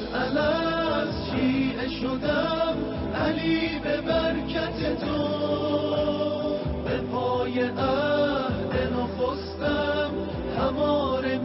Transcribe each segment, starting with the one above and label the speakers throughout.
Speaker 1: مسئله شیعه شدم علی به برکت تو، به پای عهد نخستم هماره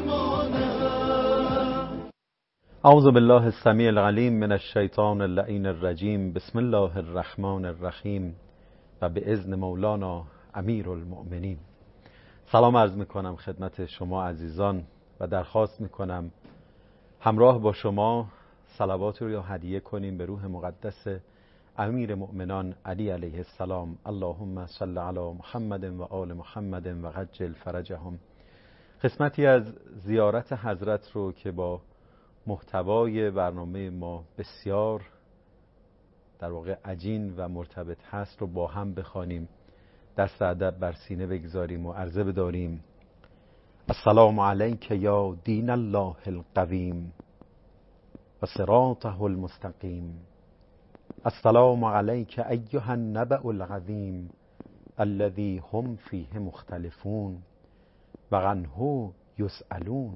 Speaker 1: میمانم.
Speaker 2: اعوذ بالله السمیع العلیم من الشیطان اللعین الرجیم. بسم الله الرحمن الرحیم و به اذن مولانا امیر المؤمنین. سلام عرض میکنم خدمت شما عزیزان و درخواست میکنم همراه با شما صلوات رو هدیه کنیم به روح مقدس امیر مؤمنان علی علیه السلام. اللهم صل علی محمد و آل محمد و عجل فرجهم. قسمتی از زیارت حضرت رو که با محتوای برنامه ما بسیار در واقع عجین و مرتبط هست رو با هم بخوانیم، دست ادب بر سینه بگذاریم و عرضه بداریم: السلام علیک یا دین الله القویم و صراطه المستقیم. السلام علیک ایها النبأ العظیم الذی هم فیه مختلفون و عنه یسألون.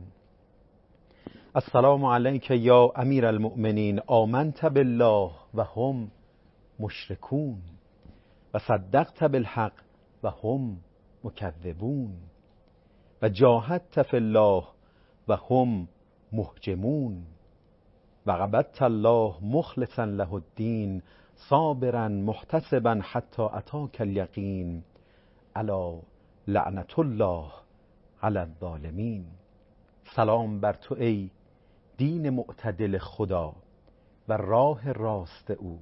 Speaker 2: السلام علیک یا امیر المؤمنین آمنت بالله و هم مشرکون و صدقت بالحق و هم مکذبون و جاهدت فی الله و هم محجمون و عبدت الله مخلصا له الدین صابرا محتسبا حتی اتاک الیقین الا لعنت الله علی الظالمین. سلام بر تو ای دین معتدل خدا و راه راست او.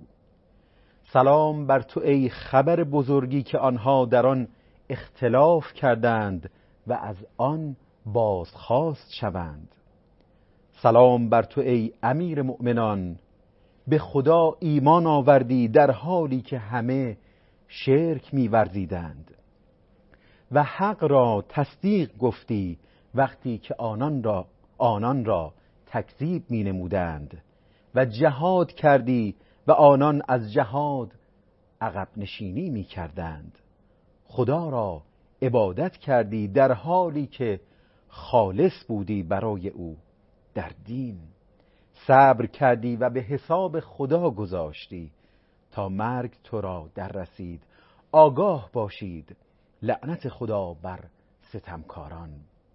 Speaker 2: سلام بر تو ای خبر بزرگی که آنها در آن اختلاف کردند و از آن بازخواست شوند. سلام بر تو ای امیر مؤمنان، به خدا ایمان آوردی در حالی که همه شرک می‌ورزیدند و حق را تصدیق گفتی وقتی که آنان را تکذیب می‌نمودند و جهاد کردی و آنان از جهاد عقب نشینی می‌کردند. خدا را عبادت کردی در حالی که خالص بودی برای او در دین. صبر کردی و به حساب خدا گذاشتی تا مرگ تو را در رسید. آگاه باشید لعنت خدا بر ستمکاران.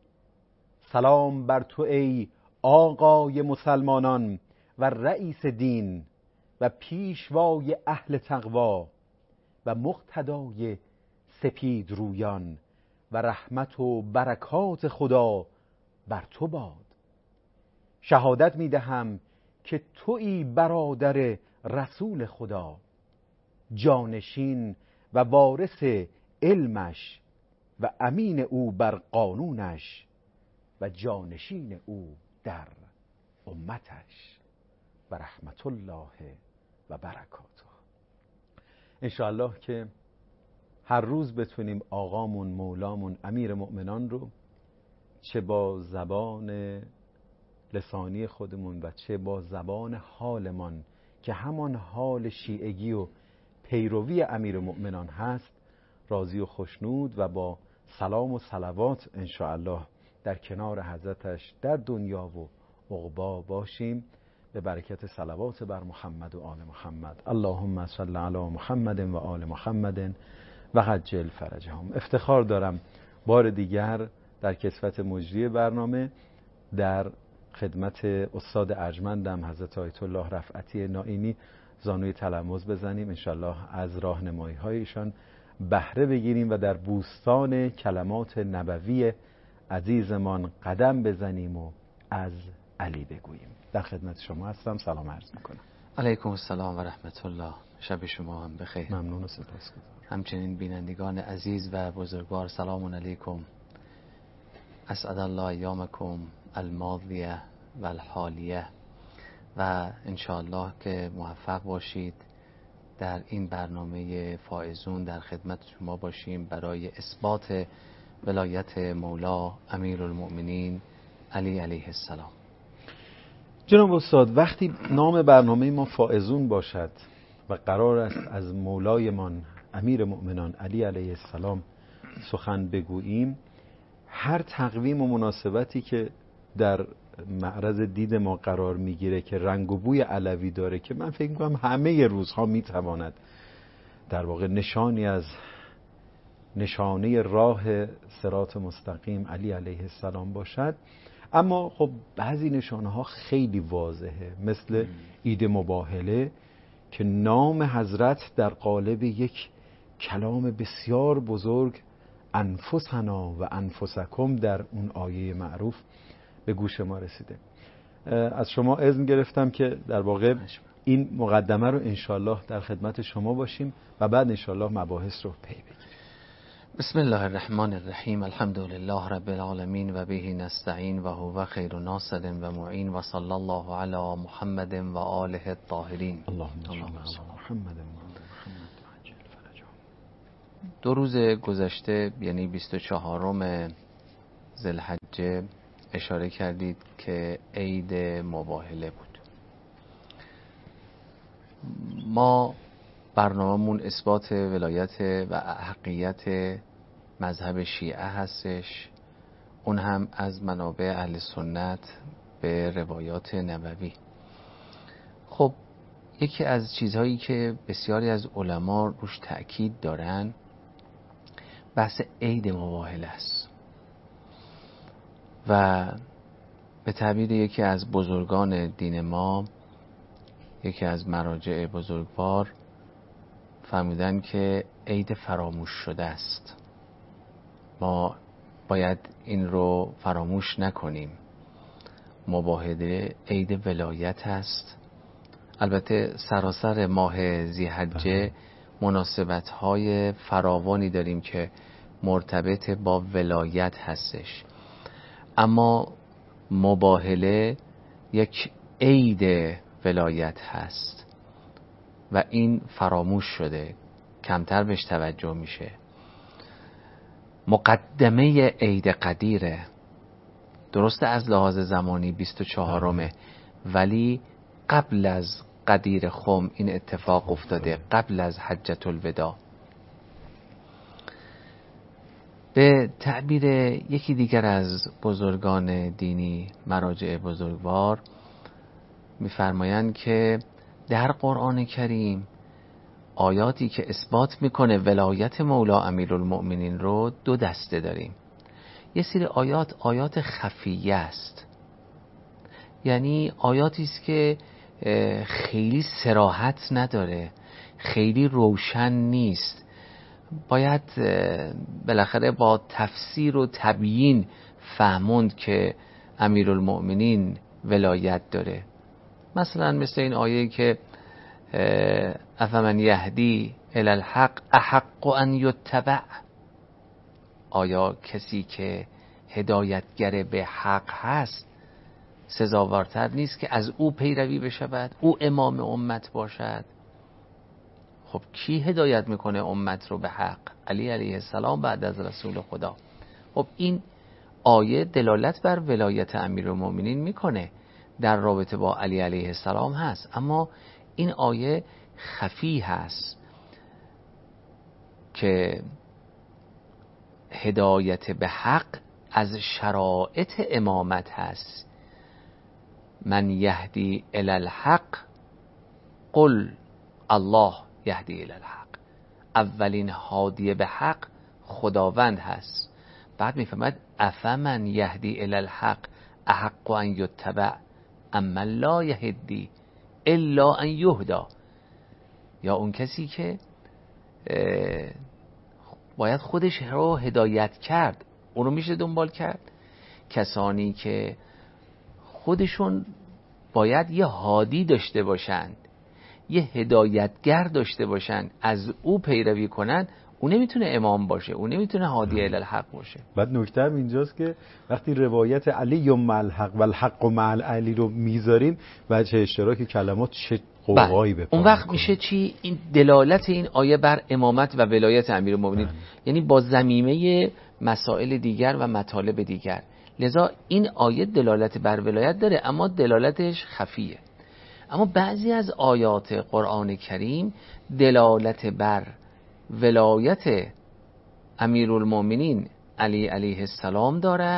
Speaker 2: سلام بر تو ای آقای مسلمانان و رئیس دین و پیشوای اهل تقوا و مقتدای سپید رویان و رحمت و برکات خدا بر تو باد. شهادت می دهم که تویی برادر رسول خدا، جانشین و وارث علمش و امین او بر قانونش و جانشین او در امتش و رحمت الله و برکاته. انشاءالله که هر روز بتونیم آقامون مولامون امیر مؤمنان رو چه با زبان لسانی خودمون و چه با زبان حالمان که همان حال شیعگی و پیروی امیر مؤمنان هست راضی و خوشنود و با سلام و صلوات انشاءالله در کنار حضرتش در دنیا و عقبا باشیم به برکت صلوات بر محمد و آل محمد. اللهم صل علی محمد و آل محمد و عجل فرجهم. افتخار دارم بار دیگر در کسوت مجری برنامه در خدمت استاد ارجمندم حضرت آیت الله رفعتی نائینی زانوی تلمذ بزنیم، انشالله از راهنمایی هایشان بهره بگیریم و در بوستان کلمات نبوی عزیزمان قدم بزنیم و از علی بگوییم. در خدمت شما هستم. سلام عرض میکنم.
Speaker 3: علیکم السلام و رحمت الله. شب شما هم بخیر.
Speaker 2: ممنون و سپاسگزارم.
Speaker 3: همچنین بینندگان عزیز و بزرگوار سلام علیکم. اسعد الله ایامکم الماضیه و الحالیه و انشاءالله که موفق باشید در این برنامه فائزون در خدمت شما باشیم برای اثبات ولایت مولا امیر المؤمنین علی علیه السلام.
Speaker 2: جناب استاد، وقتی نام برنامه ما فائزون باشد و قرار است از مولایمان امیر مؤمنان علی علیه السلام سخن بگوییم، هر تقویم و مناسبتی که در معرض دید ما قرار میگیره که رنگ و بوی علوی داره که من فکر میکنم همه روزها میتواند در واقع نشانی از نشانه راه صراط مستقیم علی علیه السلام باشد، اما خب بعضی نشانه ها خیلی واضحه، مثل عید مباهله که نام حضرت در قالب یک کلام بسیار بزرگ انفسنا و انفسکم در اون آیه معروف به گوش ما رسیده. از شما اذن گرفتم که در واقع این مقدمه رو انشالله در خدمت شما باشیم و بعد انشالله مباحث رو پی بگیریم.
Speaker 3: بسم الله الرحمن الرحیم، الحمد لله رب العالمین و به نستعین و هو خیر ناصر و معین و صلی الله علی محمد و آله الطاهرین.
Speaker 2: اللهم صل علی محمد و آل محمد عجل فرجهم.
Speaker 3: 2 روز گذشته یعنی 24 ذوالحجه اشاره کردید که عید مباهله بود. ما برنامه‌مون اثبات ولایت و حقیقت مذهب شیعه هستش، اون هم از منابع اهل سنت به روایات نبوی. خب یکی از چیزهایی که بسیاری از علما روش تأکید دارن بحث عید مباهله است و به تعبیر یکی از بزرگان دین ما، یکی از مراجع بزرگوار فرمودن که عید فراموش شده است. ما باید این رو فراموش نکنیم. مباهله عید ولایت است. البته سراسر ماه ذی‌حجه مناسبت‌های فراوانی داریم که مرتبط با ولایت هستش، اما مباهله یک عید ولایت هست و این فراموش شده، کمتر بهش توجه میشه. مقدمه عید قدیره، درسته از لحاظ زمانی 24، ولی قبل از قدیر خم این اتفاق افتاده، قبل از حجة الوداع. به تعبیر یکی دیگر از بزرگان دینی، مراجع بزرگوار، میفرمایند که در قرآن کریم آیاتی که اثبات میکنه ولایت مولا امیرالمؤمنین رو 2 دسته داریم. یه سری آیات خفیه است، یعنی آیاتی است که خیلی صراحت نداره، خیلی روشن نیست، باید بالاخره با تفسیر و تبیین فهموند که امیرالمؤمنین ولایت داره. مثلا مثل این آیه که افمن یهدی الی الحق احق ان یتبع، آیا کسی که هدایتگر به حق هست سزاوارتر نیست که از او پیروی بشود، او امام امت باشد؟ خب کی هدایت میکنه امت رو به حق؟ علی علیه السلام بعد از رسول خدا. خب این آیه دلالت بر ولایت امیرالمؤمنین میکنه، در رابطه با علی علیه السلام هست، اما این آیه خفی هست که هدایت به حق از شرائط امامت هست. من یهدی الی الحق قل الله یهدی الی الحق. اولین هادی به حق خداوند هست. بعد میفهمد افمن یهدی الی الحق احق ان یتبع اما لا یهدی الا ان یهدا. یا اون کسی که باید خودش رو هدایت کرد، اون رو میشه دنبال کرد. کسانی که خودشون باید یه هادی داشته باشند، یه هدایتگر داشته باشند، از او پیروی کنند، اون نمیتونه امام باشه، اون نمیتونه هادی الی الحق باشه.
Speaker 2: بعد نکته هم اینجاست که وقتی روایت علی مع الحق و الحق مع العلی رو میذاریم، وجه اشتراک کلمات چه قوقایی به پا
Speaker 3: اون وقت
Speaker 2: میکنه.
Speaker 3: میشه چی؟ این دلالت این آیه بر امامت و ولایت امیرالمؤمنین، یعنی با ضمیمه مسائل دیگر و مطالب دیگر. لذا این آیه دلالت بر ولایت داره، اما دلالتش خفیه. اما بعضی از آیات قرآن کریم دلالت بر ولایت امیرالمؤمنین علی علیه السلام دارد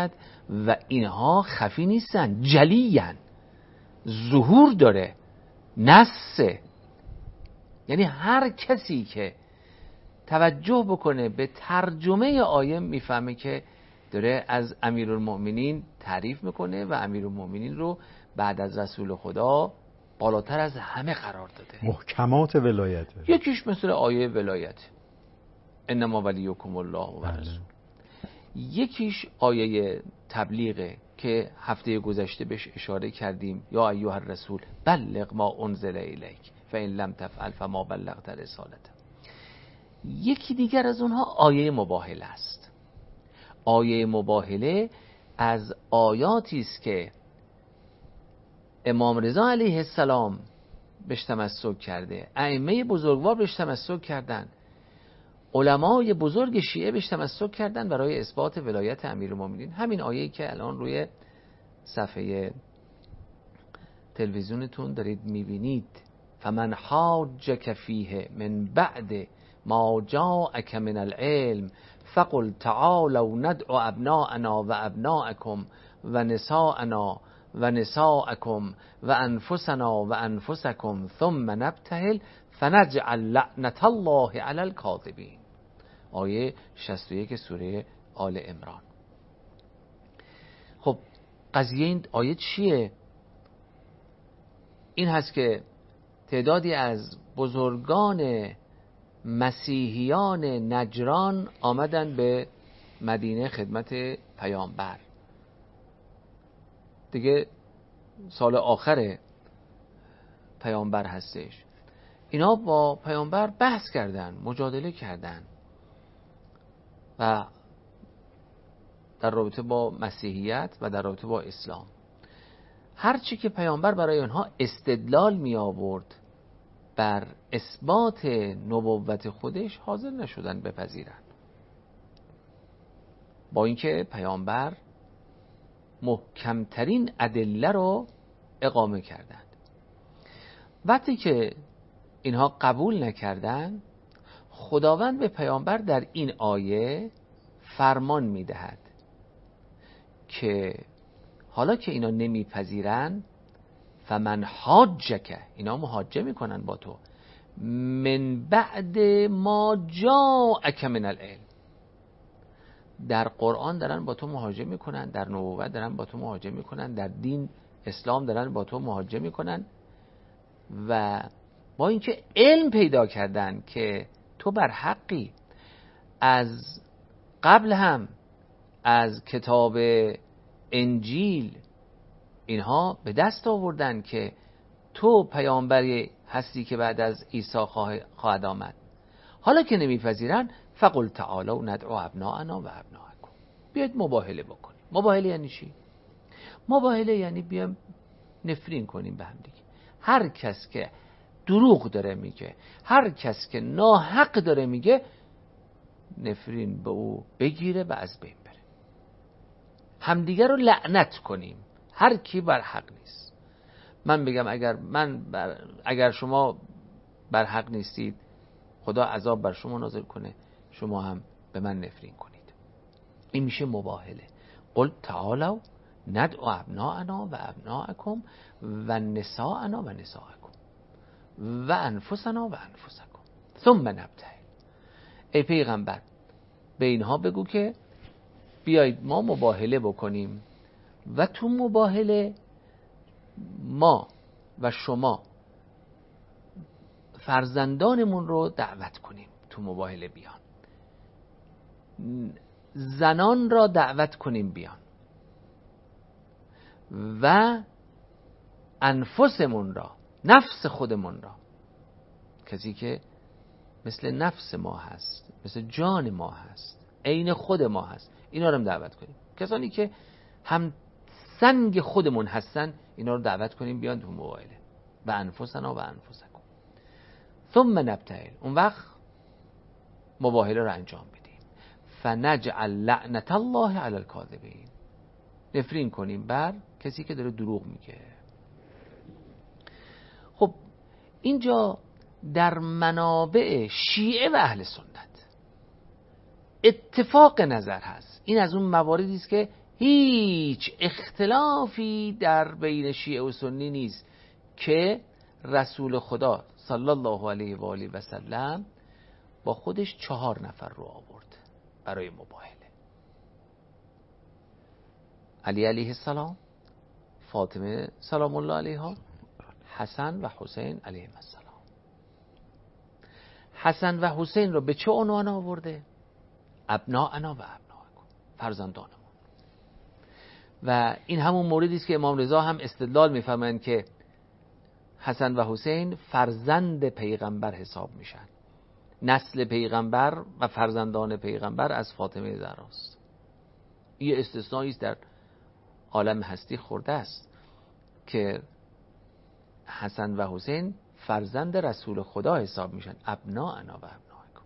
Speaker 3: و اینها خفی نیستن، جلیان، ظهور داره، نصه. یعنی هر کسی که توجه بکنه به ترجمه آیه میفهمه که داره از امیرالمؤمنین تعریف میکنه و امیرالمؤمنین رو بعد از رسول خدا بالاتر از همه قرار داده.
Speaker 2: محکمات ولایت.
Speaker 3: یکیش مثل آیه ولایت، انما ولیکم الله و رسول. یکیش آیه تبلیغه که هفته گذشته بهش اشاره کردیم، یا ایها الرسول بلغ ما انزل الیک فإن لم تفعل فما بلغت رسالته. یکی دیگر از اونها آیه مباهله است. آیه مباهله از آیاتی است که امام رضا علیه السلام بهش تمسک کرده، ائمه بزرگوار بهش تمسک کردن، علمای بزرگ شیعه بهش تمسک کردن برای اثبات ولایت امیرالمومنین. همین آیه‌ای که الان روی صفحه تلویزیونتون دارید میبینید، فمن حاجک فیه من بعد ما جاءک من العلم فقل تعالوا ندعو ابناءنا و ابناءکم و نساءنا و نساءکم و انفسنا و انفسکم ثم نبتهل فنجعل لعنت الله علی الکاذبین. آیه 61 سوره آل عمران. خب قضیه این آیه چیه؟ این هست که تعدادی از بزرگان مسیحیان نجران آمدن به مدینه خدمت پیامبر. دیگه سال آخر پیامبر هستش. اینا با پیامبر بحث کردن، مجادله کردن و در رابطه با مسیحیت و در رابطه با اسلام. هرچی که پیامبر برای اونها استدلال می آورد بر اثبات نبوت خودش حاضر نشدن بپذیرن، با اینکه پیامبر محکمترین ادله رو اقامه کردند. وقتی که اینها قبول نکردن، خداوند به پیامبر در این آیه فرمان میدهد که حالا که اینا نمیپذیرن، فمن حاجک، اینا محاجه میکنن با تو، من بعد ما جاءک من العلم، در قرآن دارن با تو محاجه میکنن، در نبوت دارن با تو محاجه میکنن، در دین اسلام دارن با تو محاجه میکنن و با اینکه علم پیدا کردن که تو بر حقی، از قبل هم از کتاب انجیل اینها به دست آوردن که تو پیامبری هستی که بعد از عیسی خواهد آمد. حالا که نمیپذیرن، فقل تعالوا ندعو ابناءنا و ابناءکم، بیاید مباهله بکنیم. مباهله یعنی چی؟ مباهله یعنی بیایم نفرین کنیم به هم دیگه. هر کس که دروغ داره میگه، هر کس که ناحق داره میگه، نفرین به او بگیره و از بین بره. همدیگه رو لعنت کنیم، هر کی بر حق نیست. من بگم اگر شما بر حق نیستید، خدا عذاب بر شما نازل کنه، شما هم به من نفرین کنید. این میشه مباهله. قل تعالوا ندعو ابناءنا و ابناءکم و نساءنا و نساءکم و انفسنا و انفسکم ثم نبتهل. ای پیغمبر به اینها بگو که بیایید ما مباهله بکنیم و تو مباهله ما و شما فرزندانمون رو دعوت کنیم، تو مباهله بیان، زنان را دعوت کنیم بیان و انفسمون را، نفس خودمون را، کسی که مثل نفس ما هست، مثل جان ما هست، عین خود ما هست، اینا رو هم دعوت کنیم. کسانی که هم سنگ خودمون هستن، اینا رو دعوت کنیم بیان تو مباهله. و انفسنا و انفسکم ثم نبتهل، اون وقت مباهله رو انجام بدیم. فنجعل لعنت الله علی الکاذبین، نفرین کنیم بر کسی که داره دروغ میگه. خب اینجا در منابع شیعه و اهل سنت اتفاق نظر هست. این از اون مواردی است که هیچ اختلافی در بین شیعه و سنی نیست که رسول خدا صلی الله علیه و آله و سلم با خودش 4 نفر رو آورد برای مباهله. علی علیه السلام، فاطمه سلام الله علیها، حسن و حسین علیه السلام. حسن و حسین رو به چه عنوان آورده؟ ابناءنا و ابناءکم، فرزندانمون. و این همون موردی است که امام رضا هم استدلال می‌فرمایند که حسن و حسین فرزند پیغمبر حساب میشن. نسل پیغمبر و فرزندان پیغمبر از فاطمه زهراست. این استثنایی است در عالم هستی خورده است که حسن و حسین فرزند رسول خدا حساب میشن. ابناءنا و ابناءکم،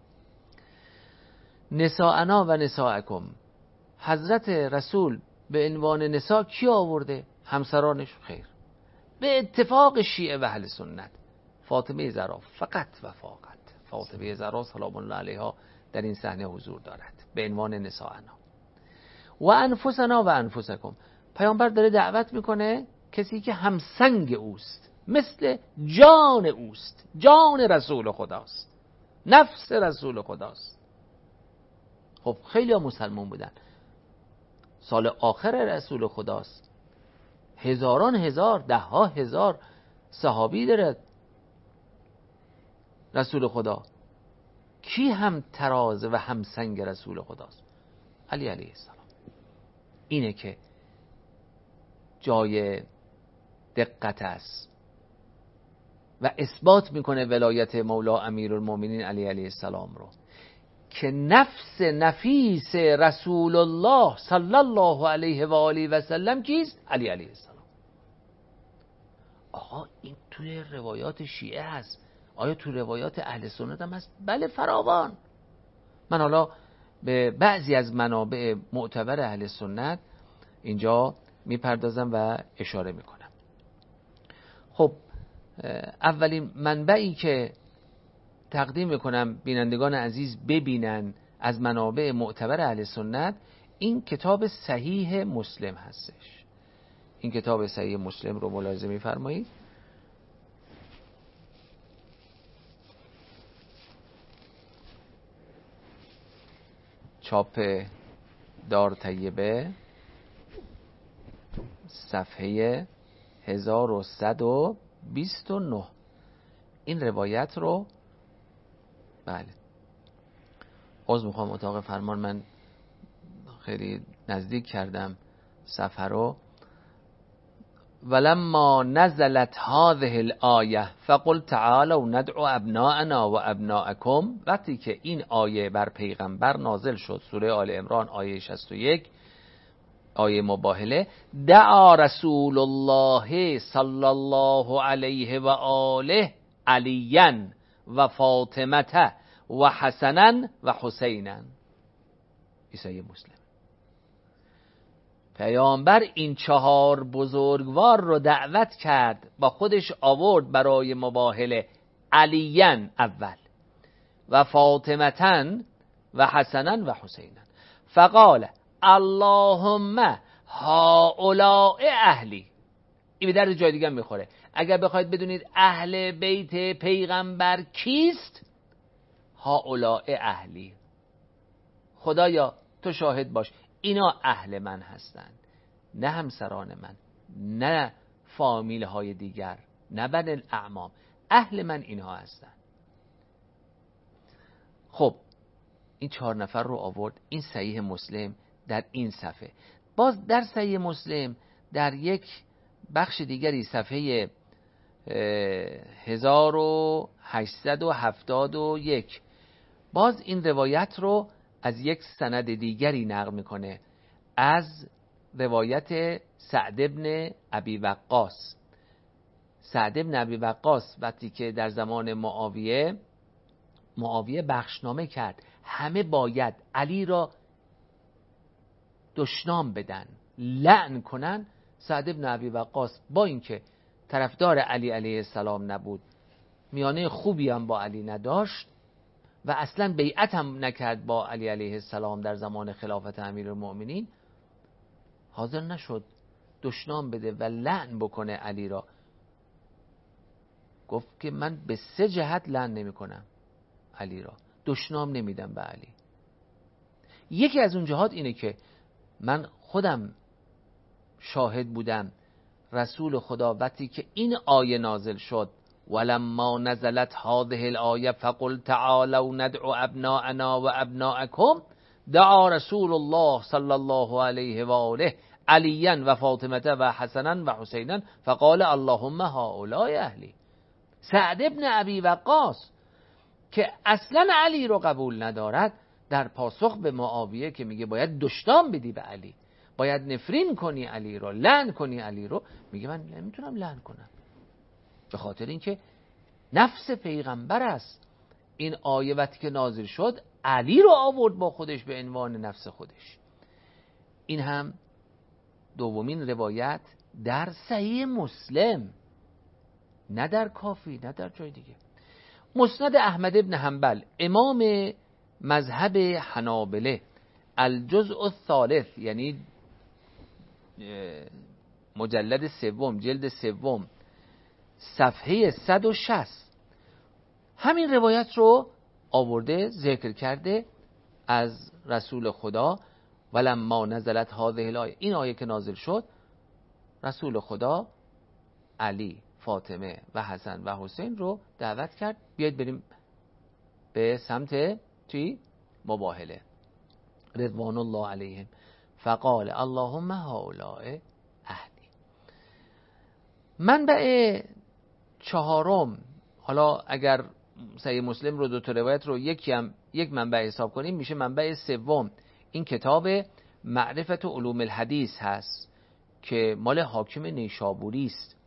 Speaker 3: نساءنا و نساءکم. حضرت رسول به عنوان نساء کی آورده؟ همسرانش؟ خیر. به اتفاق شیعه و اهل سنت فاطمه زهرا فقط و فقط، فاطمه زهرا سلام الله علیها در این صحنه حضور دارد به عنوان نساءنا. و انفسنا و انفسکم، پیامبر داره دعوت میکنه کسی که همسنگ اوست، مثل جان اوست، جان رسول خداست، نفس رسول خداست. خب خیلی ها مسلمان بودن، سال آخر رسول خداست، هزاران هزار، 10,000 هزار صحابی داره رسول خدا. کی هم تراز و هم سنگ رسول خداست؟ علی علیه السلام. اینه که جای دقت است و اثبات میکنه ولایت مولا امیرالمومنین علی علیه السلام رو، که نفس نفیس رسول الله صلی الله علیه و آله و سلم کیست؟ علی علیه السلام. آقا این توی روایات شیعه هست، آیا توی روایات اهل سنت هم هست؟ بله، فراوان. من حالا به بعضی از منابع معتبر اهل سنت اینجا میپردازم و اشاره میکنم. خب اولین منبعی که تقدیم میکنم بینندگان عزیز ببینن از منابع معتبر اهل سنت، این کتاب صحیح مسلم هستش. این کتاب صحیح مسلم رو ملاحظه میفرمایید. چاپ دار طیبه، صفحه 1129. این روایت رو بله عذر میخوام اتاق فرمان، من خیلی نزدیک کردم صفحه رو. ولما نزلت هذه الآیه فقل تعالوا ندعو ابناءنا و ابناءکم، وقتی که این آیه بر پیغمبر نازل شد، سوره آل عمران آیه 61، آیه مباهله، دعا رسول الله صلی الله علیه و آله علیا و فاطمه و حسنا و حسینا. صحیح مسلم. پیامبر این 4 بزرگوار رو دعوت کرد، با خودش آورد برای مباهله، علیا اول و فاطمه و حسنا و حسینا. فقال اللهم هؤلاء اهلی. این به درد جای دیگه میخوره. اگر بخواید بدونید اهل بیت پیغمبر کیست، هؤلاء اهلی. خدایا تو شاهد باش، اینا اهل من هستند، نه همسران من، نه فامیل های دیگر، نه بن الاعمام، اهل من اینها هستند. خب این 4 نفر رو آورد. این صحیح مسلم در این صفحه. باز در صحیح مسلم در یک بخش دیگری، صفحه 1871، باز این روایت رو از یک سند دیگری نقل میکنه، از روایت سعد ابن ابی وقاص. سعد ابن ابی وقاص وقتی که در زمان معاویه بخشنامه کرد همه باید علی را دشنام بدن، لعن کنن، سعد ابن ابی وقاص با اینکه طرفدار علی علیه السلام نبود، میانه خوبی هم با علی نداشت و اصلا بیعت هم نکرد با علی علیه السلام در زمان خلافت امیرالمؤمنین، حاضر نشد دشنام بده و لعن بکنه علی را. گفت که من به 3 جهت لعن نمی کنم علی را، دشنام نمیدم به علی. یکی از اون جهات اینه که من خودم شاهد بودم رسول خدا وقتی که این آیه نازل شد ولما نزلت هذه الآیه فقل تعالوا ندعو ابناءنا و ابناءکم دعا رسول الله صلی الله علیه و آله علیا و فاطمه و حسنا و حسینا فقال اللهم هؤلاء اهلی. سعد ابن ابی وقاص که اصلا علی رو قبول ندارد، در پاسخ به معاویه که میگه باید دشنام بدی به علی، باید نفرین کنی علی رو، لعن کنی علی رو، میگه من نمیتونم لعن کنم، به خاطر اینکه نفس پیغمبر است. این آیه وقتی که نازل شد علی رو آورد با خودش به عنوان نفس خودش. این هم دومین روایت در صحیح مسلم، نه در کافی، نه در جای دیگه. مسند احمد ابن حنبل، امام مذهب حنابله، الجزء الثالث، یعنی مجلد 3 جلد 3 صفحه 160 همین روایت رو آورده، ذکر کرده از رسول خدا ولما نزلت هذه الآیه، این آیه که نازل شد رسول خدا علی، فاطمه و حسن و حسین رو دعوت کرد بیاید بریم به سمت چی؟ مباهله، رضوان الله علیهم، فقال اللهم هؤلاء اهلی. منبع چهارم، حالا اگر صحیح مسلم رو 2 روایت رو یک منبع حساب کنیم میشه منبع سوم، این کتاب معرفت علوم الحدیث هست که مال حاکم نیشابوری است،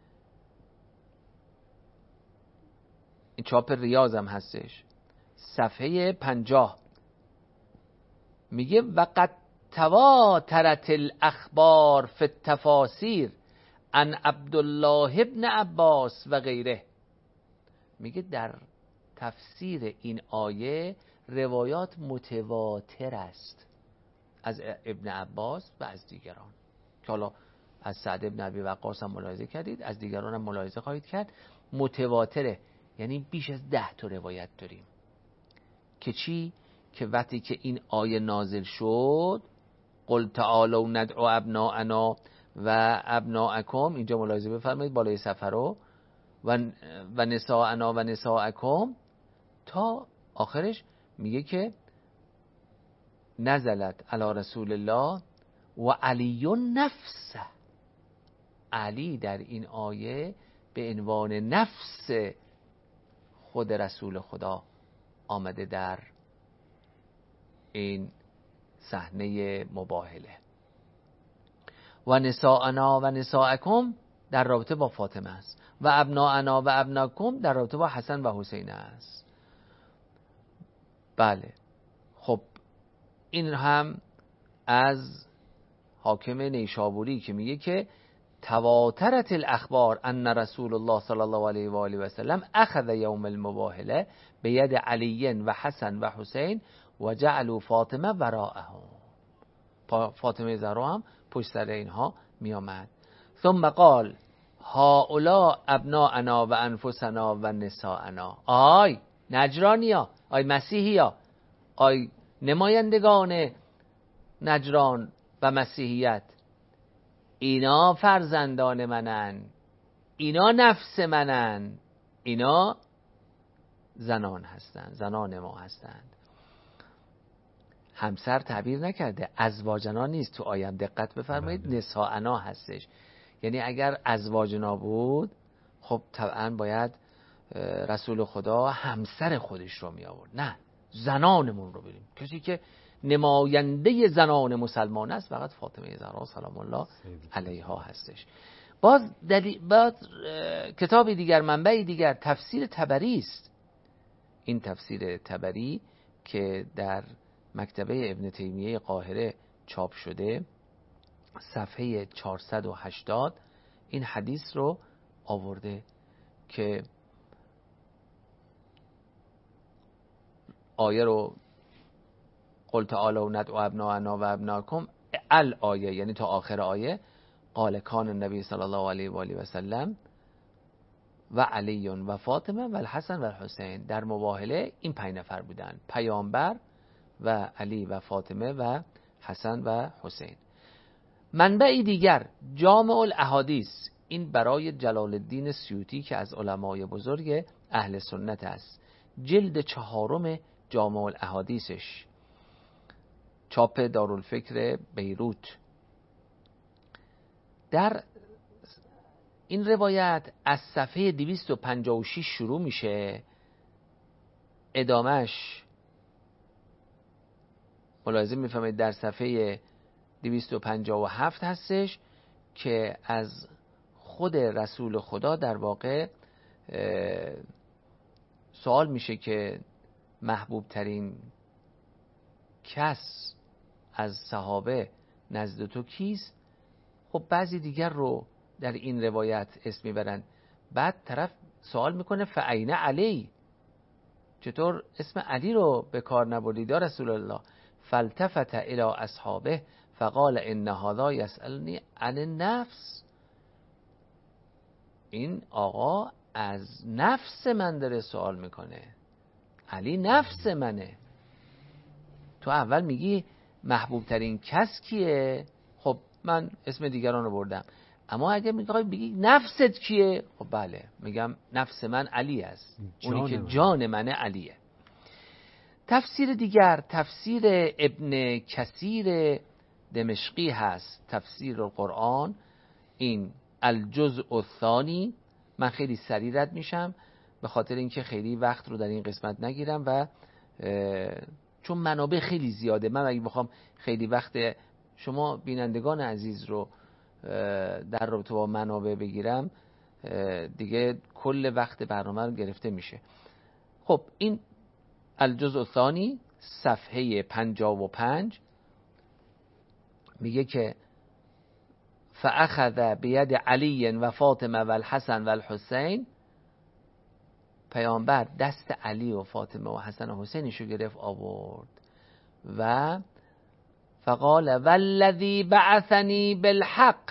Speaker 3: این چاپ ریاض هم هستش، صفحه 50 میگه وقد تواترت الاخبار فی التفاسیر عن عبدالله ابن عباس و غیره. میگه در تفسیر این آیه روایات متواتر است از ابن عباس و از دیگران، که حالا از سعد ابن ابی وقاص هم ملاحظه کردید، از دیگران هم ملاحظه خواهید کرد. متواتره یعنی بیش از 10 تا روایت داریم که چی؟ که وقتی که این آیه نازل شد قل تعالوا ندعو ابناءنا و ابناءکم، اینجا ملاحظه بفرمایید بالای صفحه رو، و نساءنا و نساءکم تا آخرش میگه که نزلت علی رسول الله و علی نفسه، علی در این آیه به عنوان نفس خود رسول خدا آمده در این صحنه مباهله. و نساءنا و نساءکم در رابطه با فاطمه است و ابناءنا و ابناکم در رابطه با حسن و حسین است. بله، خب این هم از حاکم نیشابوری که میگه که تواترت الاخبار ان رسول الله صلی الله علیه و آله و سلم اخذ یوم المباهله بید علی و حسن و حسین و جعلوا فاطمه وراءهم، فاطمه زهرا هم پشت سر اینها می آمد. ثم قال هؤلاء ابناءنا و انفسنا و نساءنا. آی نجرانیا، آی مسیحیا، آی نمایندگان نجران و مسیحیت، اینا فرزندان منن، اینا نفس منن، اینا زنان هستند، زنان ما هستند. همسر تعبیر نکرده، ازواجنا نیست تو آیم، دقت بفرمایید، نساءنا هستش. یعنی اگر ازواجنا بود خب طبعا باید رسول خدا همسر خودش رو می آورد، نه زنانمون رو بریم. کسی که نماینده زنان مسلمان است فقط فاطمه زهرا سلام الله علیها هستش. باز کتاب دیگر، منبع دیگر، تفسیر طبری است. این تفسیر طبری که در مکتبه ابن تیمیه قاهره چاپ شده، صفحه 480 این حدیث رو آورده که آیه رو قل تعالوا ندعو ابناءنا و ابناکم الآیه یعنی تا آخر آیه قال کان النبی صلی الله علیه و آله و سلم و علی و فاطمه و الحسن و الحسین. در مباهله این 5 نفر بودن، پیامبر و علی و فاطمه و حسن و حسین. منبع دیگر جامع الاحادیث، این برای جلال الدین سیوطی که از علمای بزرگ اهل سنت است، جلد 4 جامع الاحادیثش، چاپ دارالفکر بیروت. در این روایت از صفحه 256 شروع میشه، ادامهش ملاحظه میفهمید در صفحه 257 هستش که از خود رسول خدا در واقع سوال میشه که محبوب ترین کس از صحابه نزد تو کیست؟ خب بعضی دیگر رو در این روایت اسم میبرن، بعد طرف سوال میکنه فاین علی، چطور اسم علی رو به کار نبردید یا رسول الله؟ فالتفت الی اصحابه فقال ان هذا یسألنی عن النفس، این آقا از نفس من داره سوال میکنه، علی نفس منه. تو اول میگی محبوب ترین کس کیه؟ خب من اسم دیگران رو بردم، اما اگه میخوای بگی نفست کیه؟ خب بله میگم نفس من علی است، اونی که جان من علیه. تفسیر دیگر تفسیر ابن کثیر دمشقی هست، تفسیر القرآن، این الجزء الثانی. من خیلی سریع رد میشم به خاطر اینکه خیلی وقت رو در این قسمت نگیرم و چون منابع خیلی زیاده، من اگه بخوام خیلی وقت شما بینندگان عزیز رو در رابطه با منابع بگیرم دیگه کل وقت برنامه رو گرفته میشه. خب این الجزء الثانی صفحه 55 میگه که فاخذ بید علی و فاطمه و الحسن و الحسین، پیامبر دست علی و فاطمه و حسن و حسینشو گرفت آورد و فقال والذی بعثنی بالحق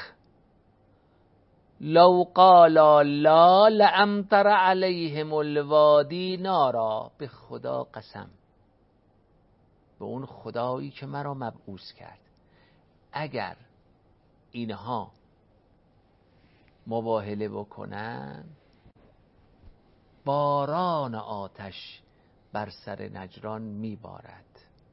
Speaker 3: لو قال لا لامطر علیهم الوادی نارا، به خدا قسم، به اون خدایی که مرا مبعوث کرد، اگر اینها مباهله بکنن باران آتش بر سر نجران میبارد.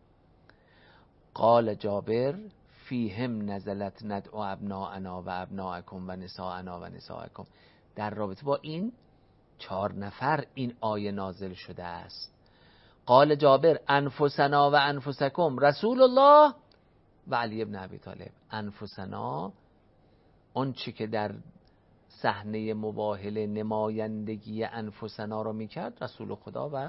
Speaker 3: قال جابر فیهم نزلت ندعو ابناءنا و ابناءکم و نساءنا و نساءکم. در رابطه با این 4 نفر این آیه نازل شده است. قال جابر انفسنا و انفسکم رسول الله و علی ابن ابی طالب. انفسنا اون چی که در صحنه مباهله نمایندگی انفسنا رو میکرد رسول خدا و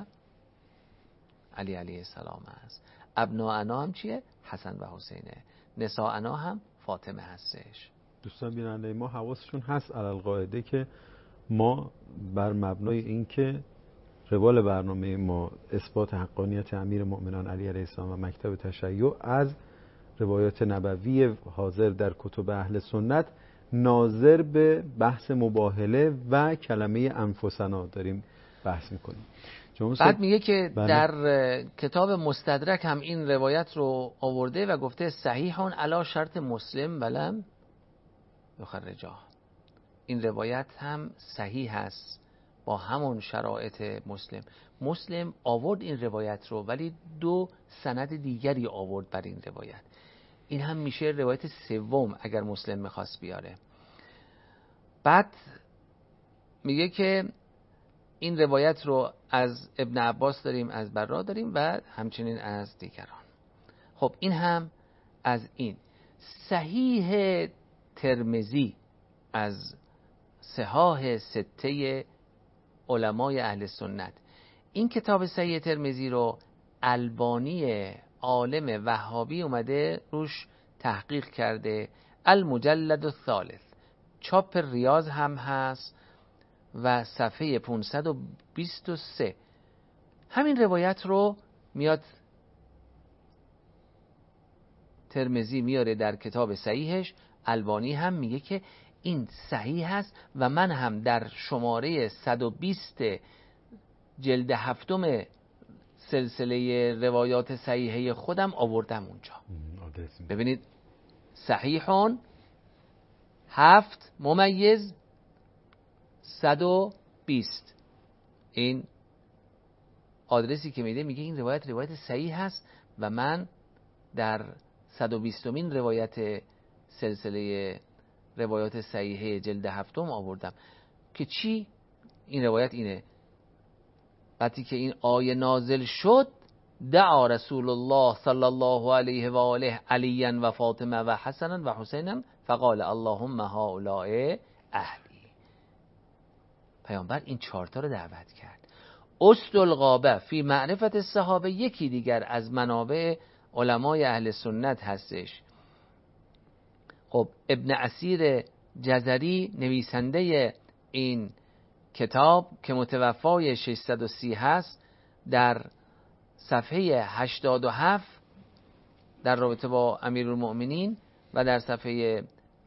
Speaker 3: علی علیه السلام است. ابناءنا هم چیه؟ حسن و حسینه. نساءنا هم فاطمه هستش.
Speaker 2: دوستان بیننده ما حواسشون هست علالقاعده که ما بر مبنای این که روال برنامه ما اثبات حقانیت امیر مؤمنان علی علیه السلام و مکتب تشیع از روایات نبوی حاضر در کتب اهل سنت ناظر به بحث مباهله و کلمه انفسنا داریم بحث میکنیم.
Speaker 3: بعد میگه که در کتاب مستدرک هم این روایت رو آورده و گفته صحیحون علی شرط مسلم ولم یخرجاه. این روایت هم صحیح هست با همون شرایط مسلم. مسلم آورد این روایت رو ولی 2 سند دیگری آورد بر این روایت. این هم میشه روایت سوم اگر مسلم میخواست بیاره. بعد میگه که این روایت رو از ابن عباس داریم، از برا داریم و همچنین از دیگران. خب این هم از این. صحیح ترمذی از صحاح 6 علمای اهل سنت، این کتاب صحیح ترمذی رو البانی عالم وهابی اومده روش تحقیق کرده، المجلد الثالث، چاپ ریاض هم هست و صفحه 523 همین روایت رو میاد ترمذی میاره در کتاب صحیحش، البانی هم میگه که این صحیح هست و من هم در شماره 120 جلد 7 سلسله روایات صحیحه خودم آوردم اونجا. ببینید صحیحون 7 ممیز 120 این آدرسی که میده، میگه این روایت صحیح هست و من در 120مین روایت سلسله روایات صحیحه جلد 7 آوردم که چی؟ این روایت اینه: وقتی که این آیه نازل شد، دعا رسول الله صلی الله علیه و آله علیا و فاطمه و حسنا و حسینا فقال اللهم هؤلاء اهلی. پیامبر این 4 تا رو دعوت کرد. اسد الغابه فی معرفت الصحابه یکی دیگر از منابع علمای اهل سنت هستش. خب ابن اسیر جزری نویسنده این کتاب که متوفای 630 هست، در صفحه 87 در رابطه با امیرالمؤمنین و در صفحه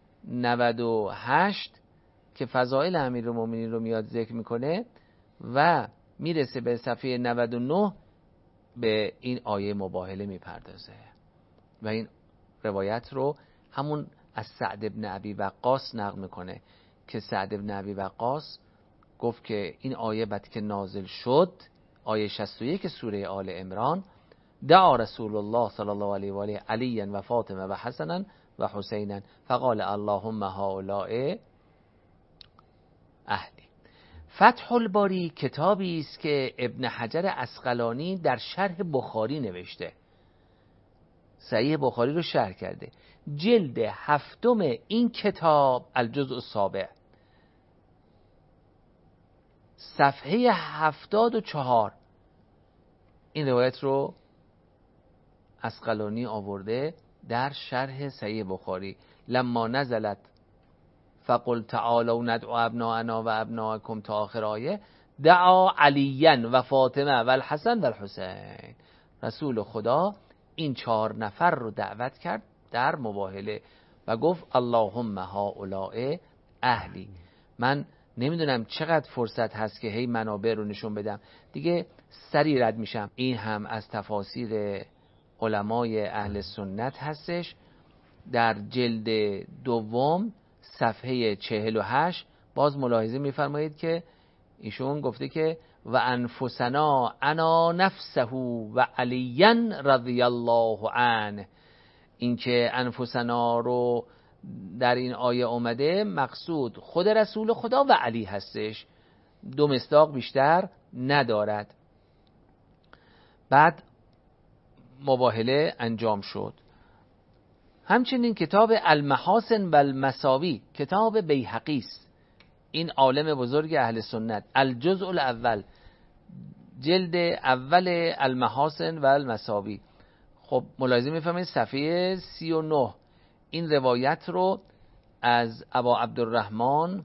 Speaker 3: 98 که فضائل امیرالمؤمنین رو میاد ذکر میکنه و میرسه به صفحه 99 به این آیه مباهله میپردازه و این روایت رو همون از سعد ابن ابی وقاص نقل میکنه که سعد ابن ابی وقاص گفت که این آیه بعد که نازل شد، آیه 61 سوره آل عمران، دعا رسول الله صلی الله علیه و آله علیا و فاطمه و حسنا و حسینا فقال اللهم هؤلاء اهلی. فتح الباری کتابی است که ابن حجر عسقلانی در شرح بخاری نوشته، صحیح بخاری رو شرح کرده. جلد 7 این کتاب الجزء السابع صفحه 74 این روایت رو عسقلانی آورده در شرح صحیح بخاری. لما نزلت فقل تعالوا ندعو ابناءنا و ابناءکم تا آخر آیه، دعا علیا و فاطمه و الحسن و الحسین. رسول خدا این 4 نفر رو دعوت کرد در مباهله و گفت اللهم هؤلاء اهلی. من نمیدونم چقدر فرصت هست که هی منابع رو نشون بدم دیگه، سریع رد میشم. این هم از تفاسیر علمای اهل سنت هستش در جلد 2 صفحه 48. باز ملاحظه میفرمایید که ایشون گفته که و انفسنا انا نفسه و علیا رضی الله عنه. این که انفسنا رو در این آیه اومده مقصود خود رسول خدا و علی هستش، 2 مصداق بیشتر ندارد. بعد مباهله انجام شد. همچنین کتاب المحاسن و المساوی کتاب بیهقی است، این عالم بزرگ اهل سنت، الجزء الاول جلد اول المحاسن و المساوی. خب ملاحظه میفهمید صفحه 39 این روایت رو از ابا عبدالرحمن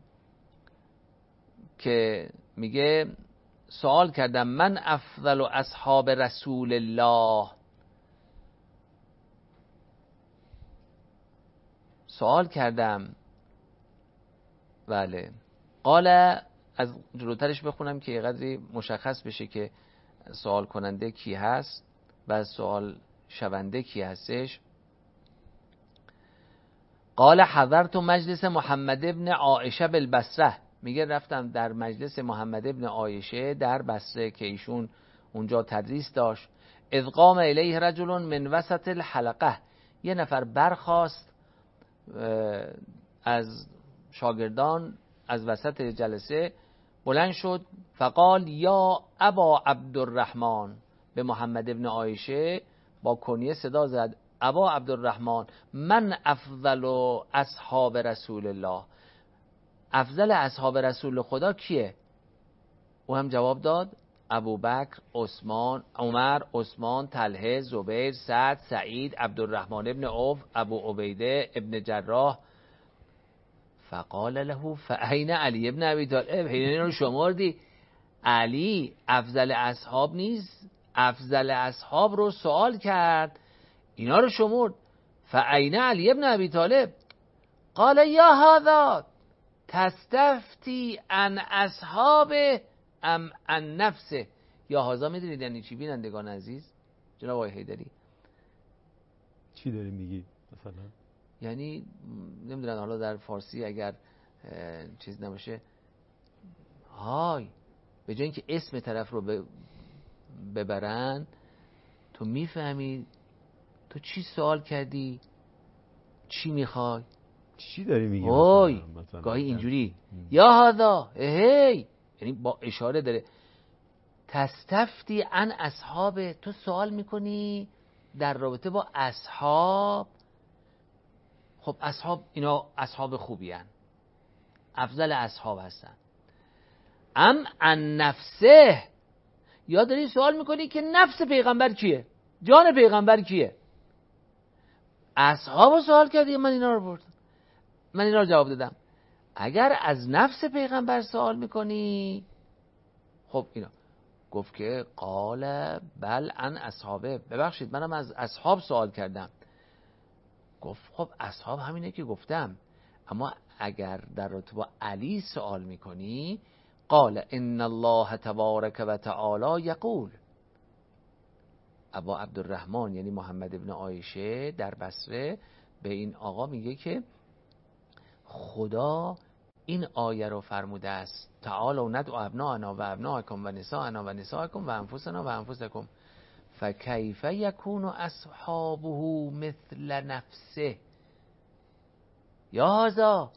Speaker 3: که میگه سوال کردم من افضل اصحاب رسول الله، سوال کردم بله، قال، از جلوترش بخونم که یه قدری مشخص بشه که سوال کننده کی هست و سوال شونده کی هستش. قال حضرت مجلس محمد ابن عایشه بالبصره، میگه رفتم در مجلس محمد ابن عایشه در بصره که ایشون اونجا تدریس داشت. اذ قام الیه رجل من وسط الحلقه، یه نفر برخاست از شاگردان از وسط جلسه بلند شد، فقال یا ابا عبدالرحمن، به محمد ابن عایشه با کنیه صدا زد ابا عبدالرحمن من افضل اصحاب رسول الله، افضل اصحاب رسول خدا کیه؟ او هم جواب داد ابوبکر، عثمان، عمر، عثمان، طلحه، زبیر، سعد، سعید، عبدالرحمن ابن عوف، ابو عبیده ابن جراح. فقال له فاین علی ابن ابی طالب، این رو شمردی؟ علی افضل اصحاب نیست؟ افضل اصحاب رو سوال کرد، اینا رو شمرد.
Speaker 4: فأین علی ابن ابی طالب قال یا هذا تستفتی عن اصحابه ام عن نفسه. یا هذا میدونید یعنی چی بینندگان عزیز؟ جناب آقای حیدری
Speaker 2: چی داری میگی مثلا؟
Speaker 4: یعنی نمیدونم حالا در فارسی اگر چیز نباشه، های به جای اینکه اسم طرف رو ببرن، تو میفهمی تو چی سوال کردی، چی میخوای،
Speaker 2: چی داری میگی
Speaker 4: مثلا گاهی اینجوری یا هذا هی، یعنی با اشاره داره تستفتی عن اصحاب، تو سوال میکنی در رابطه با اصحاب. خب اصحاب اینا اصحاب خوبی هن، افضل اصحاب هستن. ام عن نفسه، یا داری سوال میکنی که نفس پیغمبر کیه، جان پیغمبر کیه. اصحاب رو سوال کردی، من اینا رو بردم، من اینا رو جواب دادم. اگر از نفس پیغمبر سوال میکنی، خب اینا گفت که قال بل عن اصحابه، ببخشید منم از اصحاب سوال کردم. گفت خب اصحاب همینه که گفتم، اما اگر در رابطه با علی سوال میکنی، قال ان الله تبارک و تعالی یقول، ابا عبدالرحمن یعنی محمد ابن عایشه در بصره به این آقا میگه که خدا این آیه رو فرموده است تعالوا ندعو ابناءنا و ابناءکم و نساءنا و نساءکم و انفسنا و انفسکم فکیف یکون اصحابه مثل نفسه. یا هذا،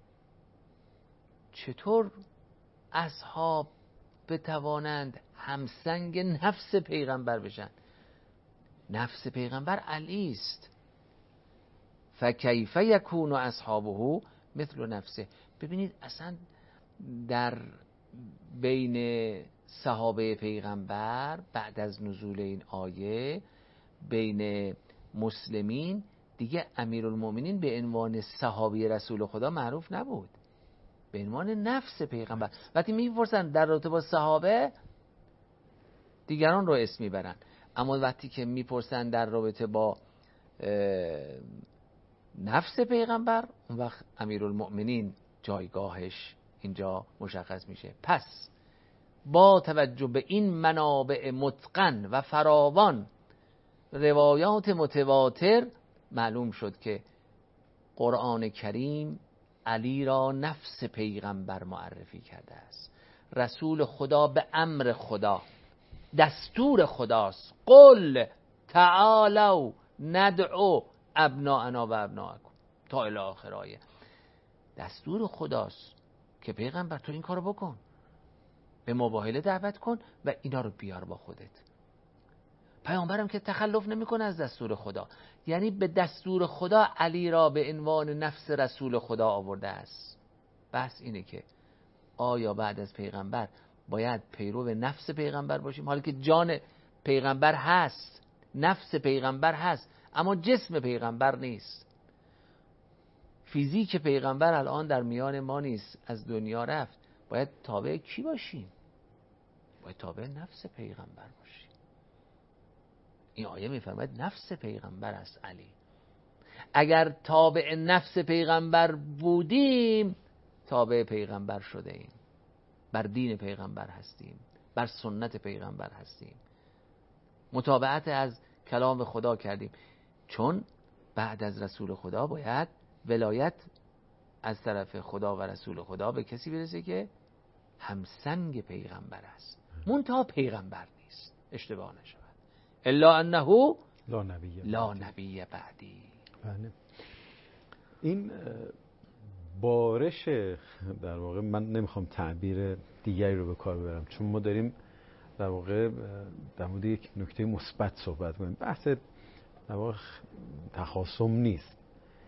Speaker 4: چطور اصحاب بتوانند همسنگ نفس پیغمبر بشن؟ نفس پیغمبر علی است. فکیف یکون اصحابه مثل نفسه. ببینید اصلا در بین صحابه پیغمبر بعد از نزول این آیه، بین مسلمین دیگه امیرالمومنین به عنوان صحابی رسول خدا معروف نبود، به عنوان نفس پیغمبر. وقتی میپرسن در رابطه با صحابه، دیگران رو اسم میبرن، اما وقتی که میپرسن در رابطه با نفس پیغمبر، اون وقت امیرالمؤمنین جایگاهش اینجا مشخص میشه. پس با توجه به این منابع متقن و فراوان، روایات متواتر، معلوم شد که قرآن کریم علی را نفس پیغمبر معرفی کرده است. رسول خدا به امر خدا، دستور خداست، قل تعالوا ندعو ابناءنا و ابناءکم تا الی آخر آیه. دستور خداست که پیغمبر تو این کارو بکن، به مباهله دعوت کن و اینا رو بیار با خودت. پیامبرم که تخلف نمیکنه از دستور خدا، یعنی به دستور خدا علی را به عنوان نفس رسول خدا آورده است. بس اینه که آیا بعد از پیغمبر باید پیرو نفس پیغمبر باشیم، حالا که جان پیغمبر هست، نفس پیغمبر هست، اما جسم پیغمبر نیست. فیزیک پیغمبر الان در میان ما نیست، از دنیا رفت. باید تابع کی باشیم؟ باید تابع نفس پیغمبر باشیم. این آیه میفرماید نفس پیغمبر است علی. اگر تابع نفس پیغمبر بودیم، تابع پیغمبر شده ایم، بر دین پیغمبر هستیم، بر سنت پیغمبر هستیم، متابعت از کلام خدا کردیم. چون بعد از رسول خدا باید ولایت از طرف خدا و رسول خدا به کسی برسه که همسنگ پیغمبر است، منتها پیغمبر نیست، اشتباه نشود. الا انه لا نبی بعدی.
Speaker 2: بله. این بارش، در واقع من نمیخوام تعبیر دیگری رو به کار ببرم، چون ما داریم در واقع در مورد یک نکته مثبت صحبت کنیم، بحث در واقع تخاصم نیست.